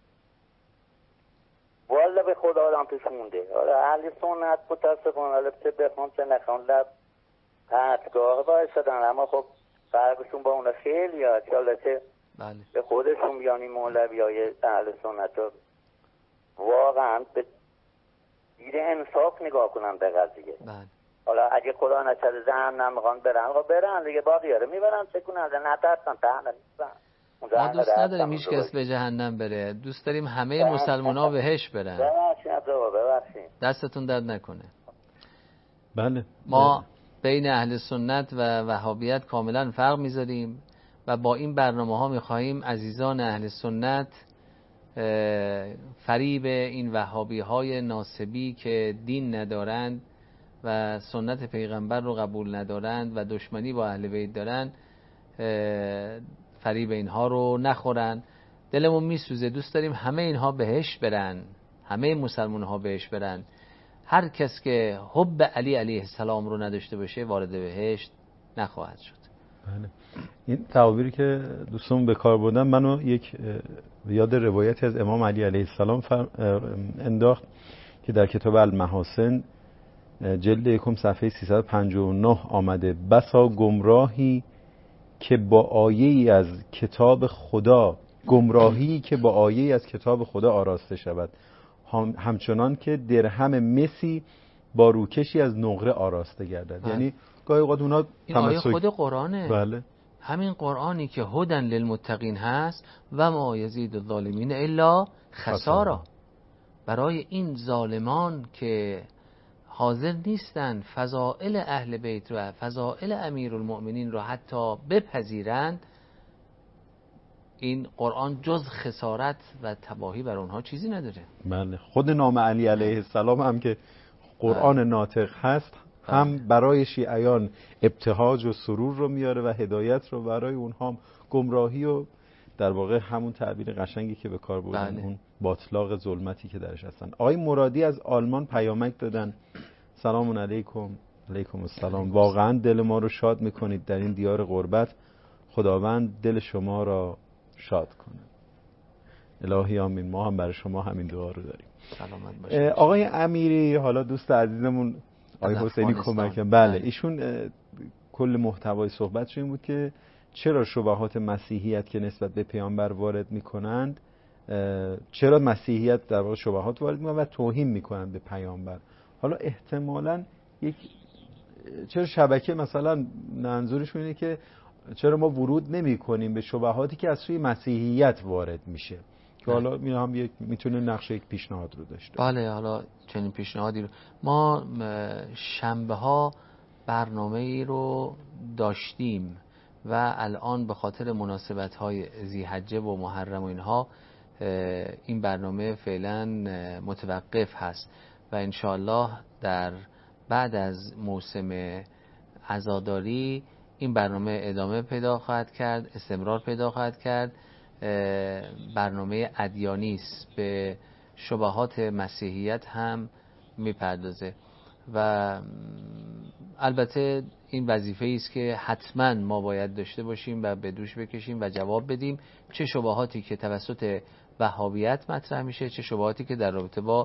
Speaker 13: والا به خدا آدم پیش مونده. حالا اهل سنت متاسفانه حالا چه بخوام چه نخوام لب حدگاه بایستدن، اما خب فرقشون با اون خیلی ها چه به خودشون بیانی مولوی های اهل سنت ها واقعا به دید انصاف نگاه کنن به قضیه. حالا اگه خدا نچه ذهن نمیخوان برن دیگه باقی رو میبرن چه کنن نترسن تهنه نیستن.
Speaker 4: ما دوست نداریم هیچ کس به جهنم بره، دوست داریم همه مسلمان ها بهش برن.
Speaker 13: ببخشید
Speaker 4: دستتون درد نکنه.
Speaker 2: بله
Speaker 4: ما بین اهل سنت و وهابیت کاملا فرق میذاریم و با این برنامه ها میخواهیم عزیزان اهل سنت فریب این وهابی های ناصبی که دین ندارند و سنت پیغمبر رو قبول ندارند و دشمنی با اهل بیت دارند، فریب اینها رو نخورن. دلمون میسوزه، دوست داریم همه اینها بهش برن، همه مسلمان ها بهش برن. هر کس که حب علی علیه السلام رو نداشته باشه وارد بهشت نخواهد شد.
Speaker 2: بله. این تعابیری که دوستان به کار بردن منو یک یاد روایتی از امام علی علیه السلام انداخت که در کتاب المحاسن جلد 1 صفحه 359 آمده: بسا گمراهی که با آیه‌ای از کتاب خدا، گمراهی که با آیه‌ای از کتاب خدا آراسته شود، همچنان که درهم مسی با روکشی از نقره آراسته گردد. یعنی گاهی اوقات اونا
Speaker 4: این آیه خود قرآنه.
Speaker 2: بله.
Speaker 4: همین قرآنی که هدن للمتقین هست و ما یزید الظالمین الا خسارا. برای این ظالمان که حاضر نیستن فضائل اهل بیت و فضائل امیرالمؤمنین رو حتی بپذیرند، این قرآن جز خسارت و تباهی بر اونها چیزی نداره.
Speaker 2: بله. خود نام علی علیه السلام هم که قرآن ناطق هست هم برای شیعیان ابتهاج و سرور رو میاره و هدایت رو، برای اونها هم گمراهی و در واقع همون تعبیر قشنگی که به کار بردن، اون باطلاق ظلمتی که درش هستن. آقای مرادی از آلمان پیامک دادن: سلام علیکم. علیکم السلام. واقعا دل ما رو شاد میکنید در این دیار غربت. خداوند دل شما را شاد کنه. الهی آمین. ما هم برای شما همین دعا رو داریم.
Speaker 4: سلامت باشید.
Speaker 2: آقای امیری، حالا دوست عزیزمون آقای حسینی کمک. بله، ایشون کل محتوای صحبتش این بود که چرا شبهات مسیحیت که نسبت به پیامبر وارد میکنند، چرا مسیحیت در واقع شبهات وارد میکنند و توهین میکنند به پیامبر. حالا احتمالاً یک چرا شبکه مثلا منظورشون اینه که چرا ما ورود نمی کنیم به شبهاتی که از سوی مسیحیت وارد میشه، که حالا این هم یک میتونه نقش یک پیشنهاد رو داشته.
Speaker 4: بله، حالا چنین پیشنهادی رو ما شنبه ها برنامه ای رو داشتیم و الان به خاطر مناسبت های ذی‌حجه و محرم و اینها این برنامه فعلا متوقف هست و انشاءالله در بعد از موسم عزاداری این برنامه ادامه پیدا خواهد کرد، استمرار پیدا خواهد کرد. برنامه ادیانی است، به شبهات مسیحیت هم میپردازه و البته این وظیفه است که حتما ما باید داشته باشیم و به دوش بکشیم و جواب بدیم، چه شبهاتی که توسط وهابیت مطرح میشه، چه شبهاتی که در رابطه با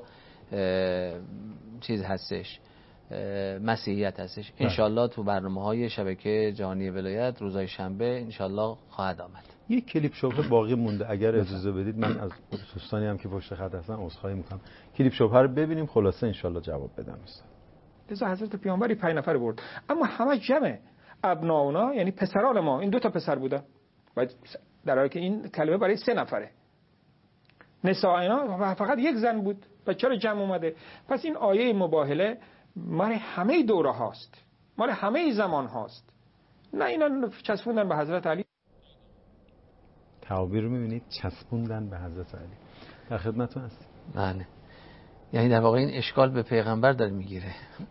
Speaker 4: چیز هستش، مسیحیت هستش. انشالله تو برنامه‌های شبکه جهانی ولایت روزهای شنبه انشالله خواهد آمد.
Speaker 2: یک کلیپ شبهه باقی مونده، اگر اجازه بدید من از دوستانی هم که پشت خط هستن عذرخواهی میکنم. کلیپ شبهه رو ببینیم، خلاصه انشالله جواب بدم.
Speaker 14: لذا حضرت پیامبری 5 نفر برد، اما همه جمع ابناؤنا، یعنی پسران ما، این 2 تا پسر بودن، و در حالی که این کلمه برای 3 نفره. نسائنا فقط 1 زن بود، و چرا جمع اومده؟ پس این آیه مباهله مال همه دوره هاست، مال همه زمان هاست. نه اینا چسبوندن به حضرت علی.
Speaker 2: تعابیر رو می‌بینید، چسبوندن به حضرت علی. در خدمتتون هستیم.
Speaker 4: بله، یعنی در واقع این اشکال به پیغمبر داره میگیره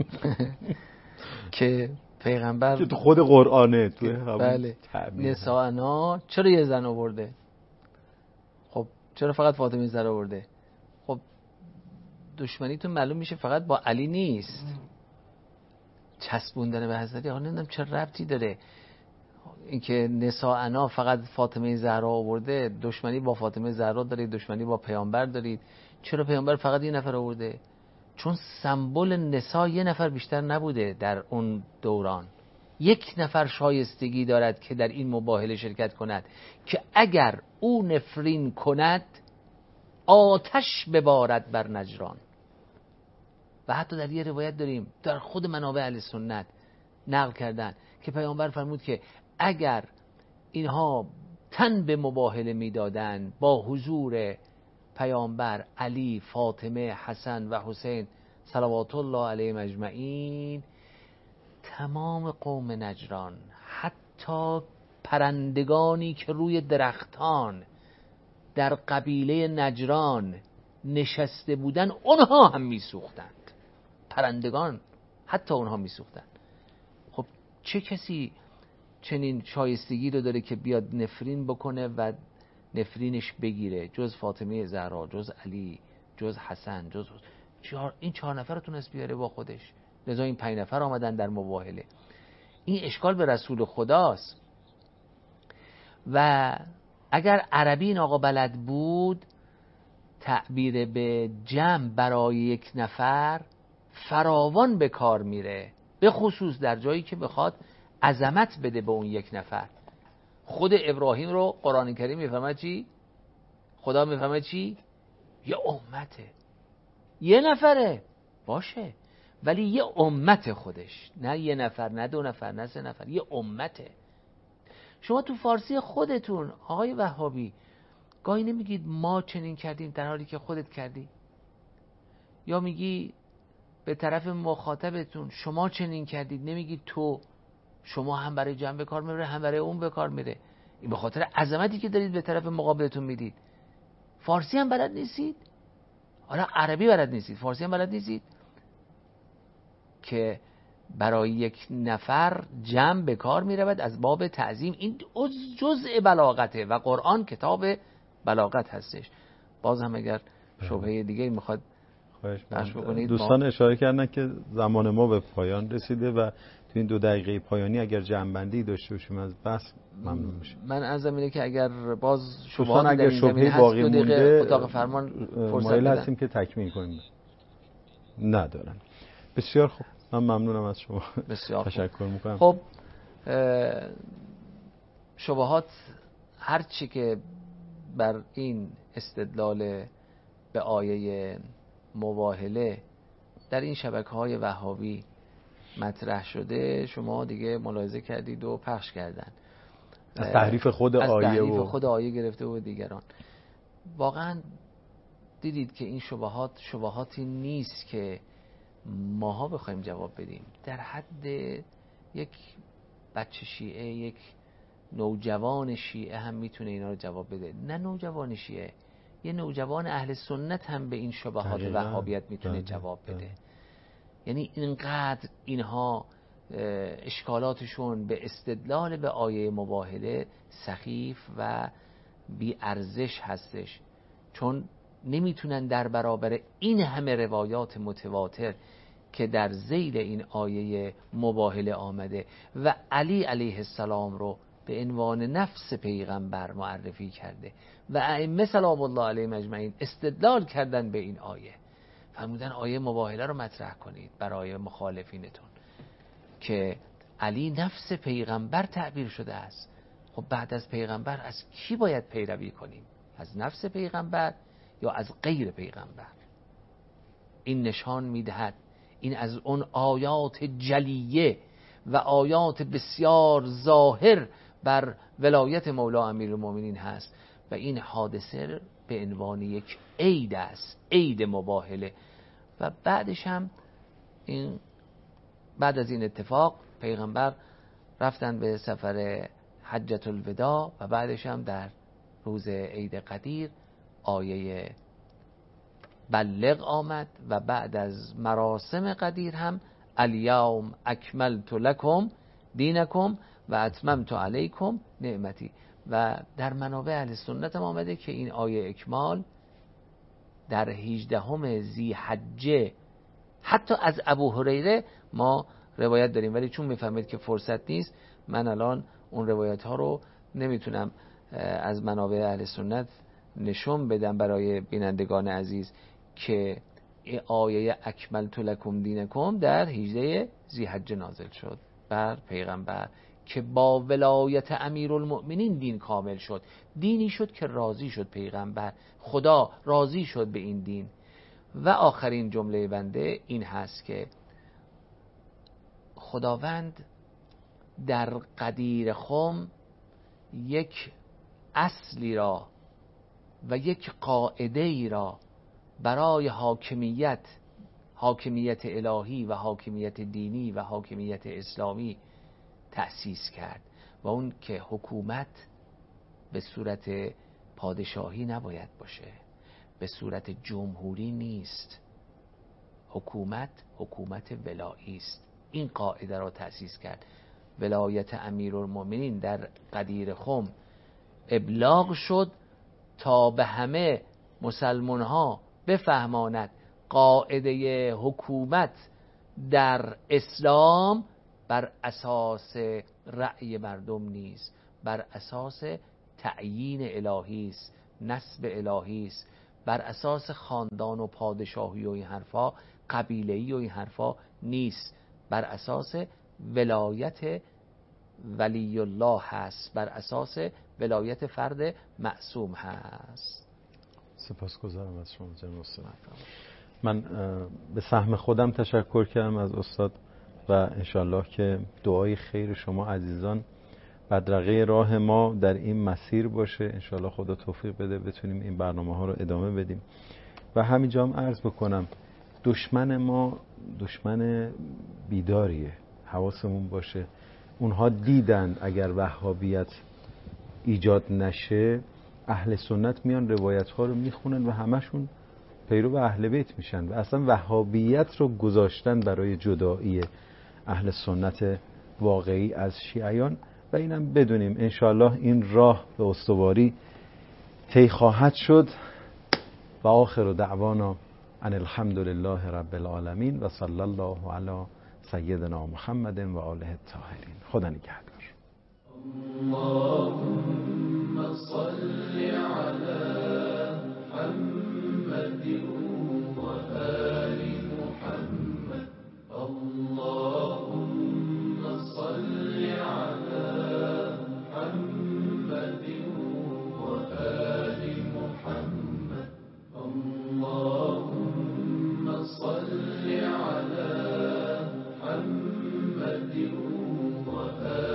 Speaker 4: که پیغمبر
Speaker 2: که تو خود قرآنه تو
Speaker 4: بله نسائنا چرا 1 زن آورده؟ خب چرا فقط فاطمه زهرا آورده؟ خب دشمنیتون معلوم میشه فقط با علی نیست. چسبوندن به حضرت آقا نمیدونم چه ربطی داره اینکه نسائنا فقط فاطمه زهرا آورده. دشمنی با فاطمه زهرا دارید، دشمنی با پیامبر دارید. چرا پیامبر فقط 1 نفر آورده؟ چون سمبل نساء 1 نفر بیشتر نبوده در اون دوران. 1 نفر شایستگی دارد که در این مباهله شرکت کند، که اگر او نفرین کند آتش ببارد بر نجران. و حتی در یه روایت داریم در خود منابع اهل سنت نقل کردن که پیامبر فرمود که اگر اینها تن به مباهله میدادن با حضور پیامبر، علی، فاطمه، حسن و حسین صلوات الله علیهم اجمعین، تمام قوم نجران، حتی پرندگانی که روی درختان در قبیله نجران نشسته بودن، اونها هم میسوختند، پرندگان حتی اونها میسوختند. خب چه کسی چنین شایستگی رو داره که بیاد نفرین بکنه و نفرینش بگیره جز فاطمه زهرا، جز علی، جز حسن، جز این 4 نفر رو تونست بیاره با خودش، لذا این 5 نفر آمدن در مباهله. این اشکال به رسول خداست. و اگر عربی این آقا بلد بود، تعبیر به جمع برای یک نفر فراوان به کار میره، به خصوص در جایی که بخواد عظمت بده به اون یک نفر. خود ابراهیم رو قرآن کریم میفهمه چی؟ خدا میفهمه چی؟ یه امته، یه نفره باشه، ولی یه امت خودش، نه یه نفر، نه 2 نفر، نه 3 نفر، یه امته. شما تو فارسی خودتون آقای وهابی گاهی نمیگید ما چنین کردیم در حالی که خودت کردی، یا میگی به طرف مخاطبتون شما چنین کردید، نمیگید تو. شما هم برای جمع به کار میره، هم برای اون به کار میره. این به خاطر عظمتی که دارید به طرف مقابلتون میدید. فارسی هم بلد نیستید؟ حالا عربی بلد نیستید، فارسی هم بلد نیستید که برای یک نفر جمع به کار میرود از باب تعظیم. این جزء بلاغته و قرآن کتاب بلاغت هستش. باز هم اگر شبهه دیگه میخواد پخش بکنید.
Speaker 2: دوستان اشاره کردن که زمان ما به پایان رسیده و تو این 2 دقیقه پایانی اگر جمع‌بندی داشته باشیم از بحث ممنون میشم.
Speaker 4: من عرضم اینه که اگر باز
Speaker 2: دوستان اگر شبهه باقی مونده
Speaker 4: اتاق فرمان فرصت
Speaker 2: مایل هستیم که تکمیل کنیم. ندارن. بسیار خوب، من ممنونم از شما.
Speaker 4: بسیار
Speaker 2: تشکر میکنم.
Speaker 4: خب شبهات هر چی که بر این استدلال به آیه مباهله در این شبکه‌های وهابی مطرح شده شما دیگه ملاحظه کردید و پخش کردن
Speaker 2: از تحریف خود آیه،
Speaker 4: از تحریف خود آیه گرفته و دیگران. واقعا دیدید که این شبهاتی نیست که ماها بخوایم جواب بدیم. در حد یک بچه شیعه، یک نوجوان شیعه هم میتونه اینا رو جواب بده. نه نوجوان شیعه، یه نوجوان اهل سنت هم به این شبهات وهابیت میتونه جواب بده. یعنی اینقدر اینها اشکالاتشون به استدلال به آیه مباهله سخیف و بی ارزش هستش، چون نمیتونن در برابر این همه روایات متواتر که در ذیل این آیه مباهله آمده و علی علیه السلام رو به عنوان نفس پیغمبر معرفی کرده و ائمه سلام الله علیهم اجمعین استدلال کردن به این آیه، فرمودن آیه مباهله رو مطرح کنید برای مخالفینتون که علی نفس پیغمبر تعبیر شده است. خب بعد از پیغمبر از کی باید پیروی کنیم؟ از نفس پیغمبر یا از غیر پیغمبر؟ این نشان میدهد این از اون آیات جلیه و آیات بسیار ظاهر بر ولایت مولا امیرالمومنین هست و این حادثه به عنوان یک عید است، عید مباهله. و بعدش هم بعد از این اتفاق پیغمبر رفتن به سفر حجت الوداع و بعدش هم در روز عید قدیر آیه بلغ آمد و بعد از مراسم قدیر هم الیوم اکملت لکم دینکم و اتممت علیکم نعمتی. و در منابع اهل سنت هم آمده که این آیه اکمال در 18 ذی‌حجه، حتی از ابو هریره ما روایت داریم، ولی چون میفهمید که فرصت نیست من الان اون روایت ها رو نمیتونم از منابع اهل سنت نشون بدم برای بینندگان عزیز که آیه اکملت لکم دینکم در 18 ذی‌حجه نازل شد بر پیغمبر که با ولایت امیرالمؤمنین دین کامل شد. دینی شد که راضی شد پیغمبر، خدا راضی شد به این دین. و آخرین جمله بنده این هست که خداوند در قدیر خم یک اصلی را و یک قاعده ای را برای حاکمیت الهی و حاکمیت دینی و حاکمیت اسلامی تأسیس کرد و اون که حکومت به صورت پادشاهی نباید باشه، به صورت جمهوری نیست. حکومت ولایی است. این قاعده را تأسیس کرد. ولایت امیرالمومنین در غدیر خم ابلاغ شد تا به همه مسلمان ها بفهماند قاعده حکومت در اسلام بر اساس رأی مردم نیست، بر اساس تعیین الهی است، نسب الهی است، بر اساس خاندان و پادشاهی و این حرفا، قبیله‌ای و این حرفا نیست، بر اساس ولایت ولی الله هست، بر اساس ولایت فرد معصوم هست.
Speaker 2: سپاسگزارم از شما جناب استاد. من به سهم خودم تشکر کردم از استاد و انشالله که دعای خیر شما عزیزان بدرقه راه ما در این مسیر باشه. انشالله خدا توفیق بده بتونیم این برنامه ها رو ادامه بدیم. و همینجا هم عرض بکنم دشمن ما دشمن بیداریه، حواسمون باشه. اونها دیدن اگر وهابیت ایجاد نشه اهل سنت میان روایت ها رو میخونن و همشون پیرو اهل بیت میشن و اصلا وهابیت رو گذاشتن برای جدایی اهل سنت واقعی از شیعیان. و اینم بدونیم انشاءالله این راه به استواری طی خواهد شد. و آخر دعوانا ان الحمد لله رب العالمین و صلی الله علی سیدنا محمد و آله الطاهرین. خدا نگهدار.
Speaker 1: اللهم صل على محمد وآل محمد. اللهم صل على محمد وآل محمد. اللهم صل على محمد وآل